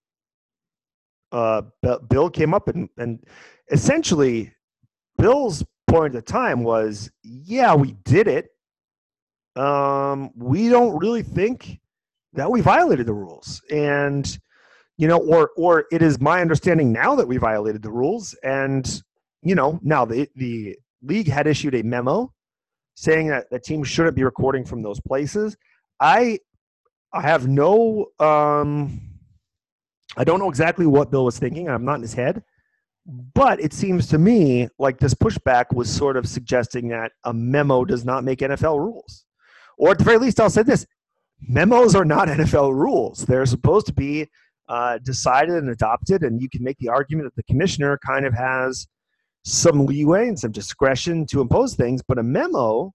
Bill came up and essentially Bill's point at the time was, yeah, we did it. We don't really think that we violated the rules. And, or it is my understanding now that we violated the rules. And, now the league had issued a memo saying that the team shouldn't be recording from those places. I have no, I don't know exactly what Bill was thinking. I'm not in his head. But it seems to me like this pushback was sort of suggesting that a memo does not make NFL rules. Or at the very least, I'll say this. Memos are not NFL rules. They're supposed to be decided and adopted, and you can make the argument that the commissioner kind of has some leeway and some discretion to impose things, but a memo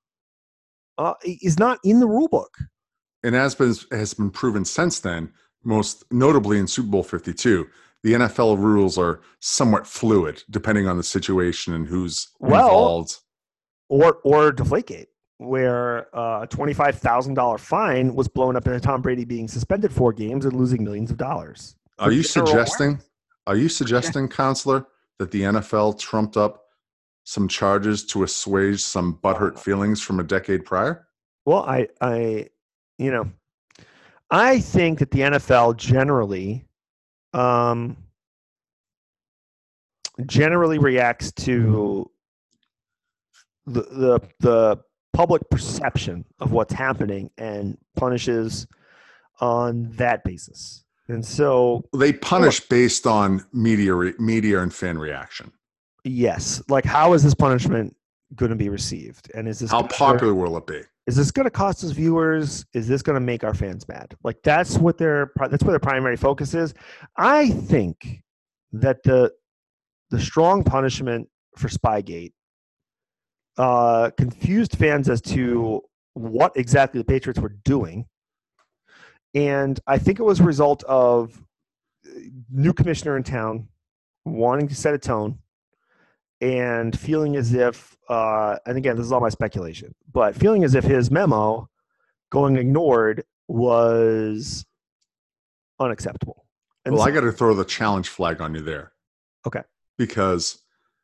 is not in the rule book. And as has been proven since then, most notably in Super Bowl 52, the NFL rules are somewhat fluid depending on the situation and who's involved. Or Deflategate, where a $25,000 fine was blown up into Tom Brady being suspended 4 games and losing millions of dollars. Are you suggesting, Counselor, that the NFL trumped up some charges to assuage some butthurt feelings from a decade prior? Well, I think that the NFL generally reacts to the public perception of what's happening and punishes on that basis. And so they punish based on media and fan reaction. Yes. Like, how is this punishment going to be received? And is this how popular will it be? Is this going to cost us viewers? Is this going to make our fans mad? Like, that's where their primary focus is. I think that the strong punishment for Spygate confused fans as to what exactly the Patriots were doing. And I think it was a result of new commissioner in town wanting to set a tone and feeling as if, and again, this is all my speculation, but feeling as if his memo going ignored was unacceptable. And well, I got to throw the challenge flag on you there. Okay. Because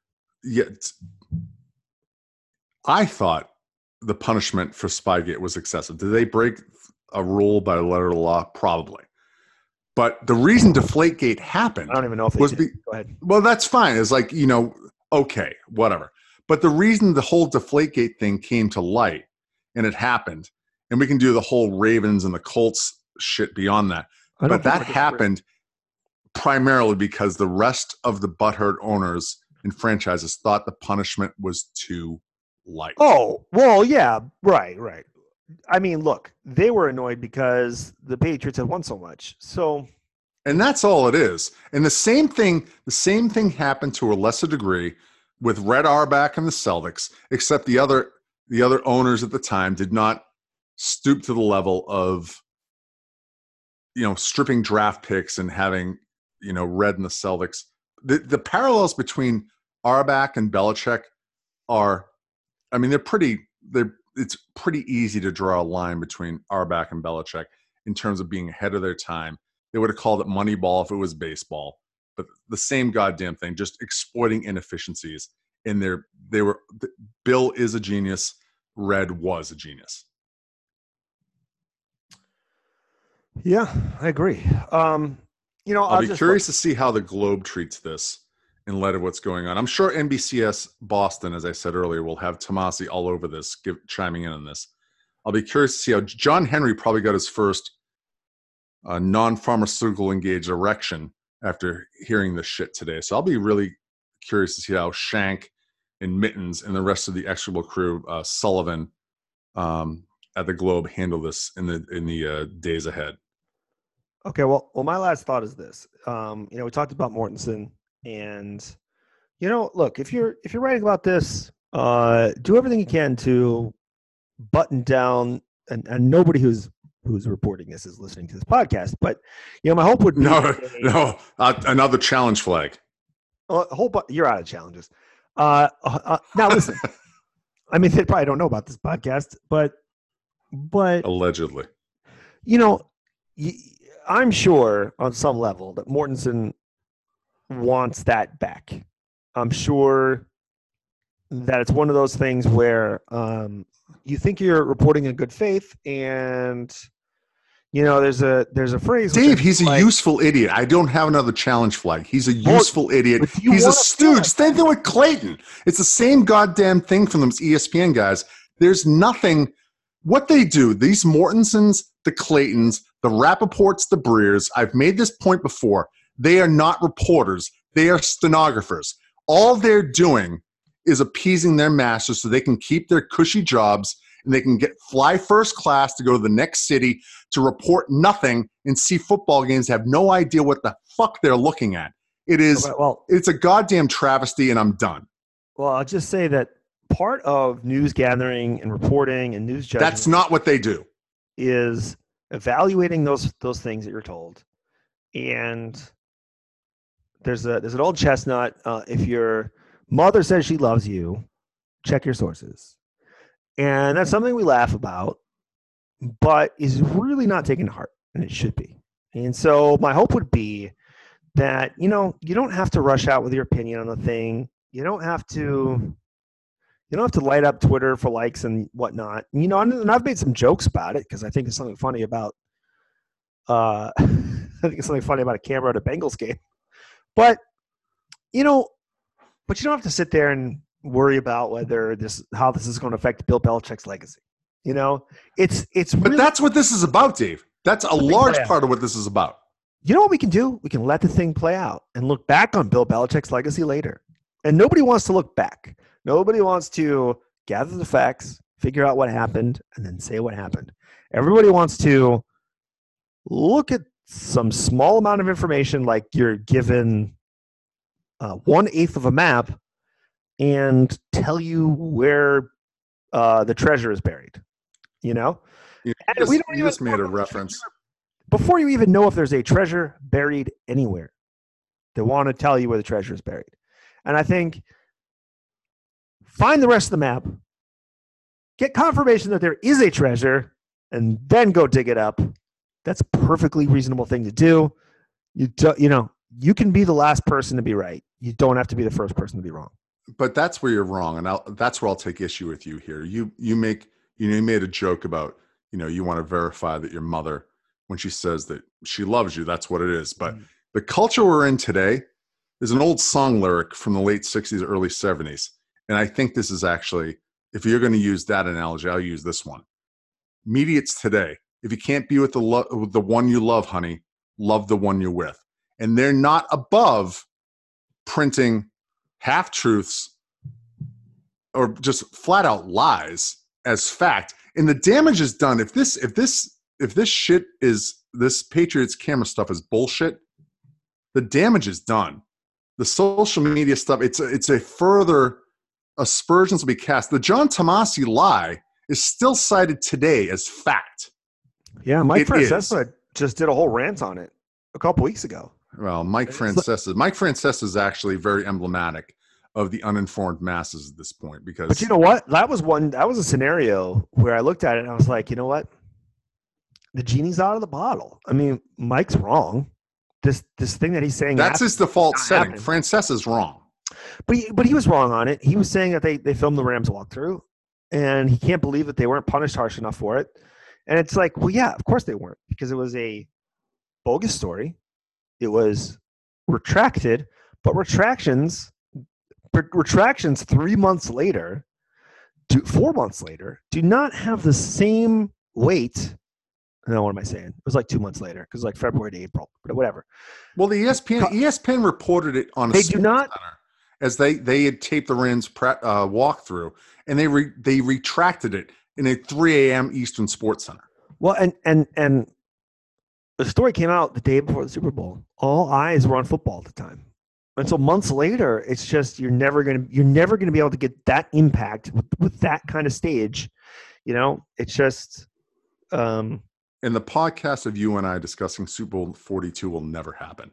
I thought the punishment for Spygate was excessive. Did they break a rule by letter of the law? Probably. But the reason Deflategate happened, I don't even know if they did. Go ahead. Well, that's fine. It's like, okay, whatever. But the reason the whole Deflategate thing came to light and it happened, and we can do the whole Ravens and the Colts shit beyond that. But that happened primarily because the rest of the butthurt owners and franchises thought the punishment was too light. Oh, well, yeah, right. I mean, look, they were annoyed because the Patriots had won so much. So, and that's all it is. And the same thing happened to a lesser degree with Red Auerbach and the Celtics, except the other owners at the time did not stoop to the level of, stripping draft picks and having, Red and the Celtics. The parallels between Auerbach and Belichick are, I mean, it's pretty easy to draw a line between Auerbach and Belichick in terms of being ahead of their time. They would have called it Moneyball if it was baseball, but the same goddamn thing, just exploiting inefficiencies. And Bill is a genius. Red was a genius. Yeah, I agree. I'll be curious to see how the Globe treats this in light of what's going on. I'm sure NBCS Boston, as I said earlier, will have Tomasi all over this, chiming in on this. I'll be curious to see how John Henry probably got his first non-pharmaceutical engaged erection after hearing this shit today. So I'll be really curious to see how Shank and Mittens and the rest of the execrable crew, Sullivan, at the Globe, handle this in the days ahead. Okay, well, my last thought is this. We talked about Mortensen, and look, if you're writing about this, do everything you can to button down, and nobody who's reporting this is listening to this podcast, but my hope would be another challenge flag. You're out of challenges. Now listen, I mean, they probably don't know about this podcast, but allegedly, I'm sure on some level that Mortensen wants that back. I'm sure that it's one of those things where you think you're reporting in good faith, and there's a phrase. Dave, he's a useful idiot. I don't have another challenge flag. He's a useful idiot. He's a stooge. Same thing with Clayton. It's the same goddamn thing from those ESPN guys. There's nothing. What they do, these Mortensens, the Claytons, the Rappaports, the Breers, I've made this point before, they are not reporters. They are stenographers. All they're doing is appeasing their masters so they can keep their cushy jobs and they can fly first class to go to the next city to report nothing and see football games, have no idea what the fuck they're looking at. It's a goddamn travesty, and I'm done. Well, I'll just say that part of news gathering and reporting and news judgment, that's not what they do, is evaluating those things that you're told. And there's an old chestnut. If your mother says she loves you, check your sources. And that's something we laugh about, but is really not taken to heart, and it should be. And so my hope would be that, you don't have to rush out with your opinion on the thing. You don't have to light up Twitter for likes and whatnot. And I've made some jokes about it because I think there's something funny about a camera at a Bengals game. But you don't have to sit there and worry about how this is going to affect Bill Belichick's legacy. It's but that's what this is about, Dave. That's a large part of what this is about. You know what we can do? We can let the thing play out and look back on Bill Belichick's legacy later. And nobody wants to look back. Nobody wants to gather the facts, figure out what happened, and then say what happened. Everybody wants to look at some small amount of information, like you're given 1/8 of a map, and tell you where the treasure is buried. You just made a reference. Before you even know if there's a treasure buried anywhere, they want to tell you where the treasure is buried. And I think find the rest of the map, get confirmation that there is a treasure, and then go dig it up. That's a perfectly reasonable thing to do. You can be the last person to be right. You don't have to be the first person to be wrong. But that's where you're wrong, and that's where I'll take issue with you here. You made a joke about you want to verify that your mother, when she says that she loves you, that's what it is. But the culture we're in today is an old song lyric from the late 60s, early 70s. And I think this is actually, if you're going to use that analogy, I'll use this one. Media's today. If you can't be with the one you love, honey, love the one you're with. And they're not above printing half-truths or just flat-out lies as fact. And the damage is done. If this shit is, this Patriots camera stuff is bullshit, the damage is done. The social media stuff, it's a further aspersions will be cast. The John Tomasi lie is still cited today as fact. Yeah, Mike Francesa just did a whole rant on it a couple weeks ago. Well, Mike Francesa is actually very emblematic of the uninformed masses at this point. But you know what? That was a scenario where I looked at it and I was like, you know what? The genie's out of the bottle. I mean, Mike's wrong. This thing that he's saying, that's his default setting. Francesa's wrong. But he was wrong on it. He was saying that they filmed the Rams walkthrough, and he can't believe that they weren't punished harsh enough for it. And it's like, well, yeah, of course they weren't, because it was a bogus story. It was retracted, but retractions 3 months later, 4 months later, do not have the same weight. No, what am I saying? It was like 2 months later, because like February to April, but whatever. Well, the ESPN reported it on. They do not. Center, as they had taped the Rams walkthrough, and they retracted it in a 3 a.m. Eastern Sports Center. Well, and the story came out the day before the Super Bowl. All eyes were on football at the time. And so months later, it's just you're never gonna be able to get that impact with that kind of stage. It's just and the podcast of you and I discussing Super Bowl 42 will never happen.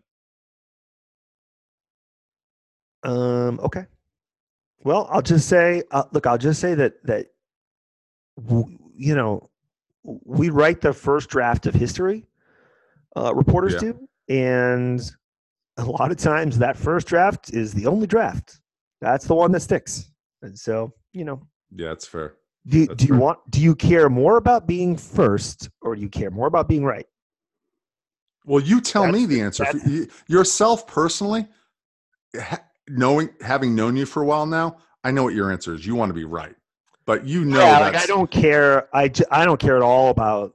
Okay. Well, I'll just say that we write the first draft of history. Reporters do, and a lot of times that first draft is the only draft. That's the one that sticks. And so, yeah, that's fair. Do you care more about being first, or do you care more about being right? Well, you tell me the answer. Yourself personally, having known you for a while now, I know what your answer is. You want to be right, but I don't care. I don't care at all about.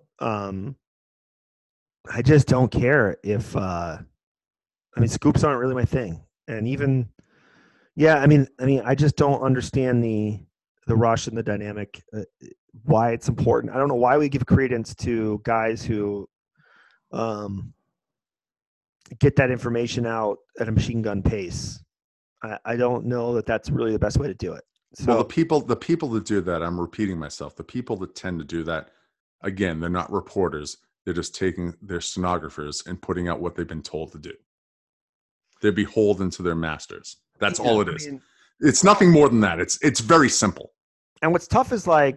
I just don't care if. Scoops aren't really my thing, and even, I just don't understand the rush and the dynamic, why it's important. I don't know why we give credence to guys who get that information out at a machine gun pace. I don't know that that's really the best way to do it. So, well, the people that do that, I'm repeating myself, the people that tend to do that, again, they're not reporters. They're just taking their stenographers and putting out what they've been told to do. They're beholden to their masters. That's all it is. It's nothing more than that. It's very simple. And what's tough is there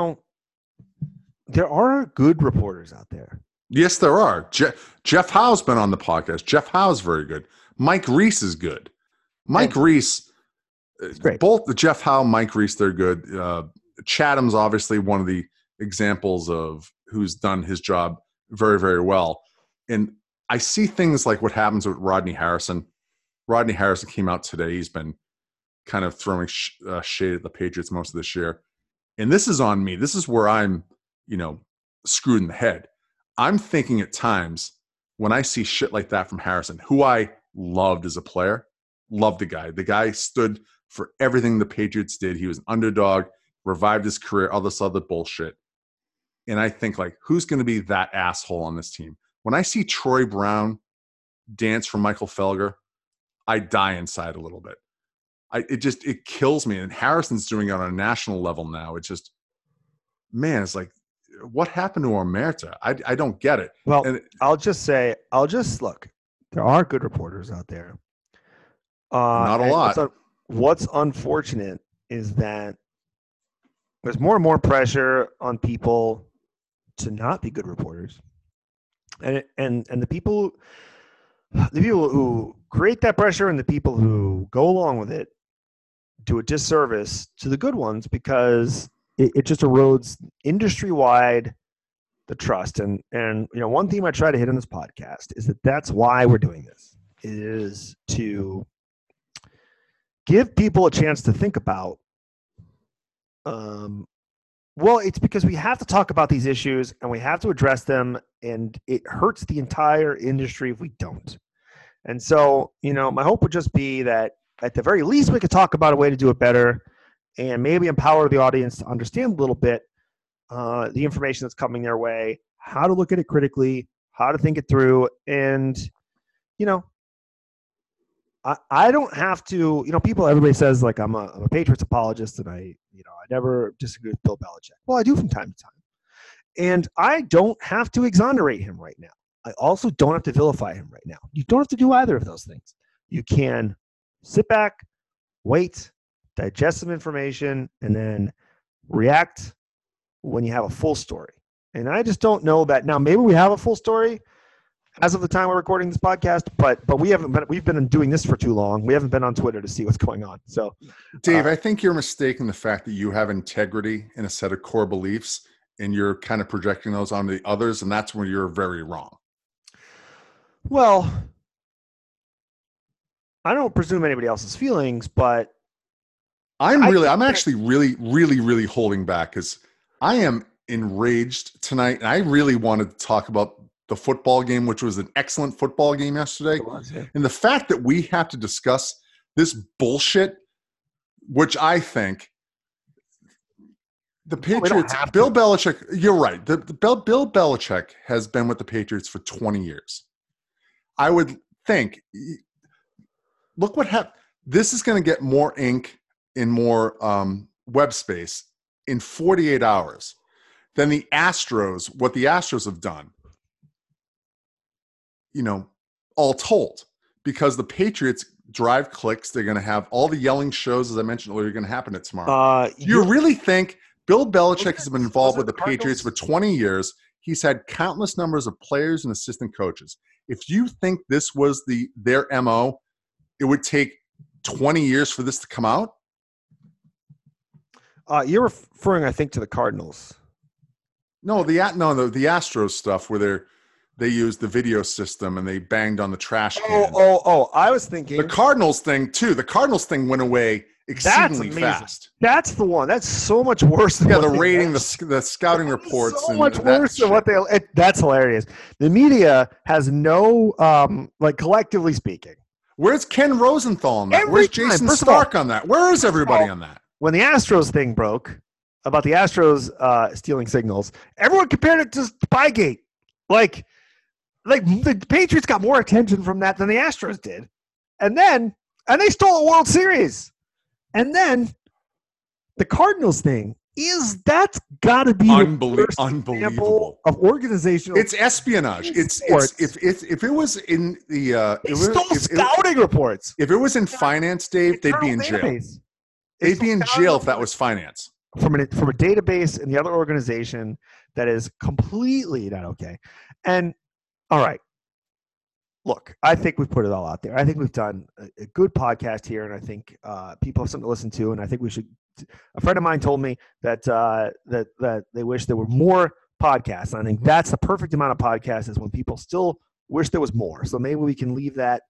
are good reporters out there. Yes, there are. Jeff Howe's been on the podcast. Jeff Howe's very good. Mike Reese is good. Mike Reese, both the Jeff Howe, Mike Reese, they're good. Chatham's obviously one of the examples of who's done his job very, very well. And I see things like what happens with Rodney Harrison. Rodney Harrison came out today. He's been kind of throwing shade at the Patriots most of this year. And this is on me. This is where I'm, screwed in the head. I'm thinking at times when I see shit like that from Harrison, who I loved as a player, loved the guy. The guy stood for everything the Patriots did. He was an underdog, revived his career, all this other bullshit. And I think, who's going to be that asshole on this team? When I see Troy Brown dance for Michael Felger, I die inside a little bit. It kills me. And Harrison's doing it on a national level now. It's just, man, it's like, what happened to Omerta? I don't get it. Well, I'll just look, there are good reporters out there. Not a lot. What's unfortunate is that there's more and more pressure on people to not be good reporters. And the people who create that pressure and the people who go along with it do a disservice to the good ones, because it just erodes industry-wide the trust. And one theme I try to hit on this podcast is that's why we're doing this, is to give people a chance to think about. Well, it's because we have to talk about these issues and we have to address them, and it hurts the entire industry if we don't. And so, my hope would just be that at the very least we could talk about a way to do it better, and maybe empower the audience to understand a little bit the information that's coming their way, how to look at it critically, how to think it through. And, I don't have to, everybody says I'm a Patriots apologist and I never disagree with Bill Belichick. Well, I do from time to time. And I don't have to exonerate him right now. I also don't have to vilify him right now. You don't have to do either of those things. You can sit back, wait, digest some information, and then react when you have a full story. And I just don't know that now. Maybe we have a full story as of the time we're recording this podcast, but we've been doing this for too long. We haven't been on Twitter to see what's going on. So, Dave, I think you're mistaking the fact that you have integrity in a set of core beliefs, and you're kind of projecting those onto the others, and that's where you're very wrong. Well, I don't presume anybody else's feelings, but I'm actually really holding back, because I am enraged tonight, and I really wanted to talk about the football game, which was an excellent football game yesterday. It was, yeah. And the fact that we have to discuss this bullshit, which I think the Patriots, Bill Belichick, you're right. The Bill Belichick has been with the Patriots for 20 years. I would think, look what happened. This is going to get more ink and more web space in 48 hours than the Astros, what the Astros have done, all told. Because the Patriots drive clicks, they're going to have all the yelling shows, as I mentioned earlier, are going to happen at tomorrow. Do you really think Bill Belichick has been involved with the Patriots for 20 years? He's had countless numbers of players and assistant coaches. If you think this was their MO, it would take 20 years for this to come out? You're referring, I think, to the Cardinals. No, the Astros stuff where they used the video system and they banged on the trash can. Oh! I was thinking the Cardinals thing too. The Cardinals thing went away exceedingly fast. That's the one. That's so much worse than the rating, the scouting reports. So much worse than what that's hilarious. The media has no, collectively speaking. Where's Ken Rosenthal on that? Where's Jason Stark on that? Where is everybody on that? When the Astros thing broke, about the Astros stealing signals, everyone compared it to Spygate. Like the Patriots got more attention from that than the Astros did. And they stole a World Series. And then the Cardinals thing that's got to be unbelievable of organizational. It's espionage. It's if it was in the scouting reports. If it was in finance, Dave, they'd be in jail. They'd be in jail if that was finance. From a database and the other organization that is completely not okay. And all right, look, I think we've put it all out there. I think we've done a good podcast here, and I think people have something to listen to. And I think we should. A friend of mine told me that that they wish there were more podcasts. And I think that's the perfect amount of podcasts is when people still wish there was more. So maybe we can leave that.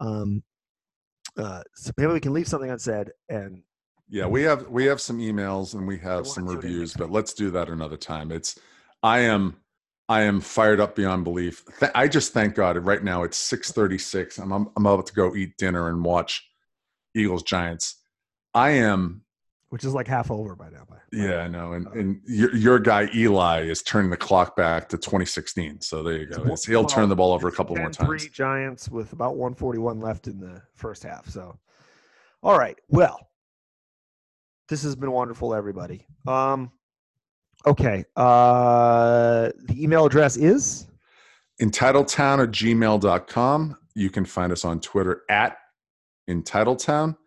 So maybe we can leave something unsaid. And yeah, we have some emails and we have some reviews, but let's do that another time. I am fired up beyond belief. I just thank God right now it's 6:36. I'm about to go eat dinner and watch Eagles Giants. Which is like half over by now. Yeah, I know. And your guy Eli is turning the clock back to 2016. So there you go. He'll turn the ball over a couple more times. 3 Giants with about 141 left in the first half. So, all right. Well, this has been wonderful, everybody. Okay. The email address is entitledtown@gmail.com. You can find us on Twitter @entitledtown.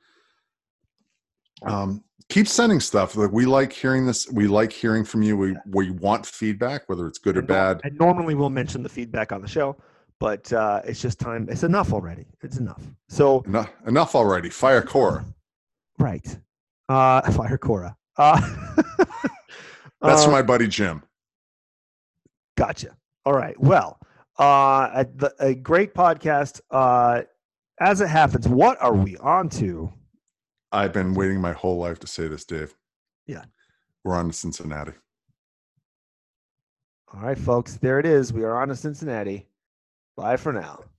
Keep sending stuff. Like, we like hearing this. We like hearing from you. We want feedback, whether it's good or bad. I normally will mention the feedback on the show, but it's just time. It's enough already. It's enough. So enough already. Fire Cora. Right. Fire Cora. That's for my buddy Jim. Gotcha. All right. Well, a great podcast. As it happens, what are we on to? I've been waiting my whole life to say this, Dave. Yeah. We're on to Cincinnati. All right, folks. There it is. We are on to Cincinnati. Bye for now.